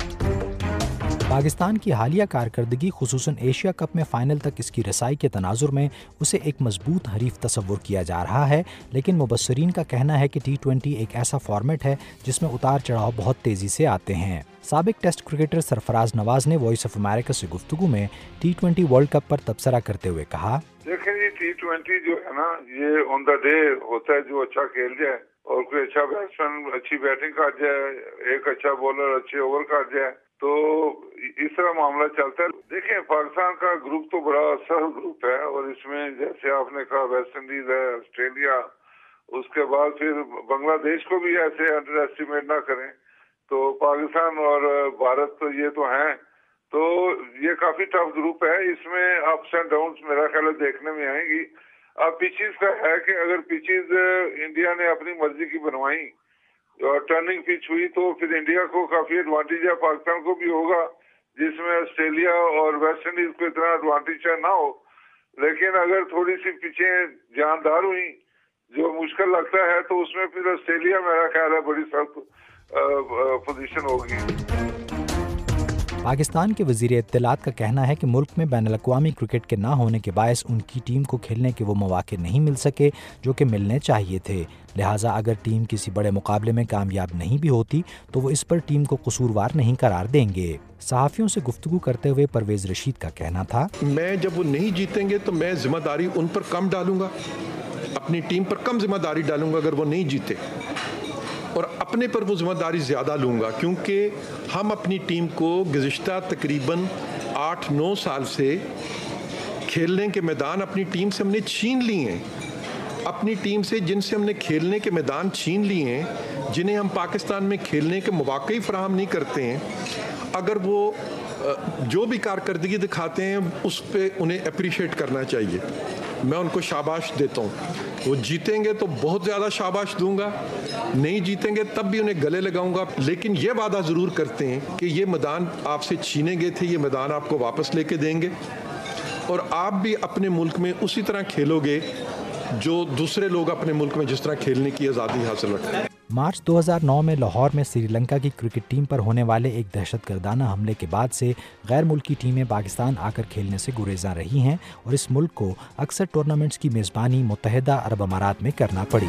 पाकिस्तान की हालिया कारकर्दगी खुसूसन एशिया कप में फाइनल तक इसकी रसाई के तनाजुर में उसे एक मजबूत हरीफ तस्वुर किया जा रहा है, लेकिन मुबस्सरीन का कहना है कि टी20 एक ऐसा फॉर्मेट है जिसमें उतार चढ़ाव बहुत तेजी से आते हैं। साबिक टेस्ट क्रिकेटर सरफराज नवाज ने वॉइस ऑफ अमेरिका से गुफ्तगू में टी20 वर्ल्ड कप पर तबसरा करते हुए कहा, देखें ये टी20 जो है ना, ये ऑन द डे होता है, जो अच्छा खेल जाए और कोई अच्छा बैट्समैन अच्छी बैटिंग कर जाए, एक अच्छा बॉलर अच्छे ओवर कर जाए, तो इस तरह मामला चलता है। देखें पाकिस्तान का ग्रुप तो बड़ा सरल ग्रुप है और इसमें जैसे आपने कहा वेस्ट इंडीज है, ऑस्ट्रेलिया, उसके बाद फिर बांग्लादेश को भी ऐसे अंडर एस्टिमेट ना करें, तो पाकिस्तान और भारत तो ये तो हैं, तो ये काफी टफ ग्रुप है। इसमें अप्स एंड डाउन्स मेरा ख्याल देखने में आएंगी। अब पिचेस का है कि अगर पिचेस इंडिया ने अपनी मर्जी की बनवाई और टर्निंग पिच हुई तो फिर इंडिया को काफी एडवांटेज है, पाकिस्तान को भी होगा, जिसमें ऑस्ट्रेलिया और वेस्ट इंडीज को इतना एडवांटेज ना हो। लेकिन अगर थोड़ी सी पिचें जानदार हुई जो मुश्किल लगता है, तो उसमें फिर ऑस्ट्रेलिया मेरा ख्याल है बड़ी सख्त पोजीशन होगी। पाकिस्तान के वज़ीर इत्तलात का कहना है कि मुल्क में बैनुल-अक़वामी क्रिकेट के ना होने के बायस उनकी टीम को खेलने के वो मौके नहीं मिल सके जो कि मिलने चाहिए थे। लिहाजा अगर टीम किसी बड़े मुकाबले में कामयाब नहीं भी होती तो वो इस पर टीम को कसूरवार नहीं करार देंगे। सहाफ़ियों से गुफ्तगू करते हुए परवेज़ रशीद का कहना था, मैं जब वो नहीं जीतेंगे तो मैं जिम्मेदारी उन पर कम डालूंगा, अपनी टीम पर कम जिम्मेदारी डालूंगा अगर वो नहीं जीते, और अपने पर वो जिम्मेदारी ज़्यादा लूँगा, क्योंकि हम अपनी टीम को गुज़िश्ता तकरीबन 8-9 साल से खेलने के मैदान अपनी टीम से हमने छीन लिए हैं। अपनी टीम से जिनसे हमने खेलने के मैदान छीन लिए हैं, जिन्हें हम पाकिस्तान में खेलने के मौके ही फराहम नहीं करते हैं, अगर वो जो भी कारकर्दगी दिखाते हैं उस पर उन्हें अप्रिशिएट करना चाहिए। मैं उनको शाबाश देता हूँ। वो जीतेंगे तो बहुत ज़्यादा शाबाश दूंगा, नहीं जीतेंगे तब भी उन्हें गले लगाऊंगा, लेकिन ये वादा ज़रूर करते हैं कि ये मैदान आपसे छीने गए थे, ये मैदान आपको वापस लेके देंगे और आप भी अपने मुल्क में उसी तरह खेलोगे जो दूसरे लोग अपने मुल्क में जिस तरह खेलने की आज़ादी हासिल रखते हैं। मार्च 2009 में लाहौर में श्रीलंका की क्रिकेट टीम पर होने वाले एक दहशतगर्दाना हमले के बाद से गैर मुल्की टीमें पाकिस्तान आकर खेलने से गुरेज़ां रही हैं और इस मुल्क को अक्सर टूर्नामेंट्स की मेज़बानी मुत्तहिदा अरब अमारात में करना पड़ी।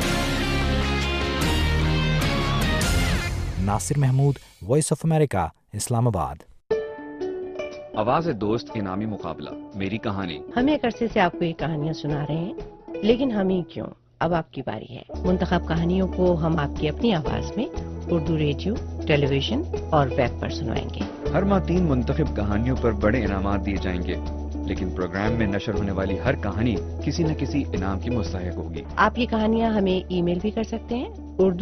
Nasir Mahmood, voice of America, Islamabad. आवाज़ दोस्त इनामी मुकाबला, मेरी कहानी। हम एक अरसे से आपको ये कहानियाँ सुना रहे हैं, लेकिन हम ही क्यों, अब आपकी बारी है। मुंतखब कहानियों को हम आपकी अपनी आवाज में उर्दू रेडियो, टेलीविजन और वेब पर सुनाएंगे। हर माह 3 मुंतखब कहानियों पर बड़े इनामात दिए जाएंगे, लेकिन प्रोग्राम में नशर होने वाली हर कहानी किसी न किसी इनाम की मुस्तहिक होगी। आप ये कहानियाँ हमें ईमेल भी कर सकते हैं,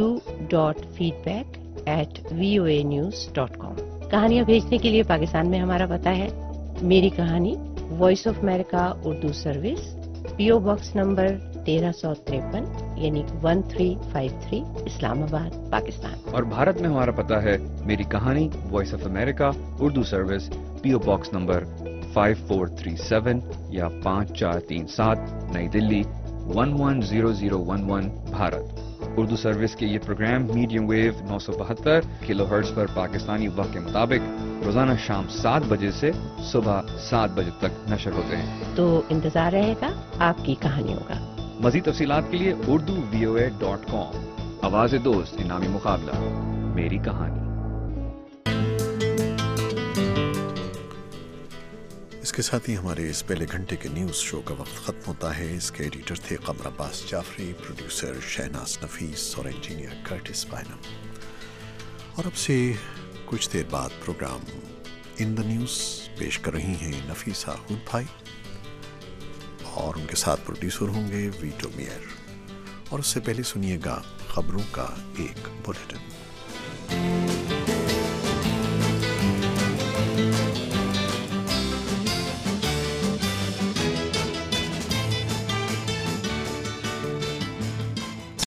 urdu.feedback@voanews.com। कहानियाँ भेजने के लिए पाकिस्तान में हमारा पता है मेरी कहानी, voice of America Urdu service, PO box number 1353 यानी 1353, इस्लामाबाद, पाकिस्तान। और भारत में हमारा पता है मेरी कहानी, voice of America Urdu service, PO box number 5437 या 5437, नई दिल्ली 110011, भारत। اردو سروس کے یہ programme medium wave 972 kilohertz پر پاکستانی وقت کے مطابق روزانہ شام 7 بجے سے صبح 7 بجے تک نشر ہوتے ہیں. تو انتظار رہے گا آپ کی کہانیوں کا. مزید تفصیلات کے لیے urduvoa.com. آواز دوست انعامی مقابلہ میری کہانی. اس کے ساتھ ہی ہمارے اس پہلے گھنٹے کے نیوز شو کا وقت ختم ہوتا ہے. اس کے ایڈیٹر تھے قمر عباس جعفری، پروڈیوسر شہناز نفیس اور انجینئر کرٹس بائنم. اور اب سے کچھ دیر بعد پروگرام ان دا نیوز پیش کر رہی ہیں نفیسہ خود بھائی، اور ان کے ساتھ پروڈیوسر ہوں گے ویٹو میئر. اور اس سے پہلے سنیے گا خبروں کا ایک بلیٹن.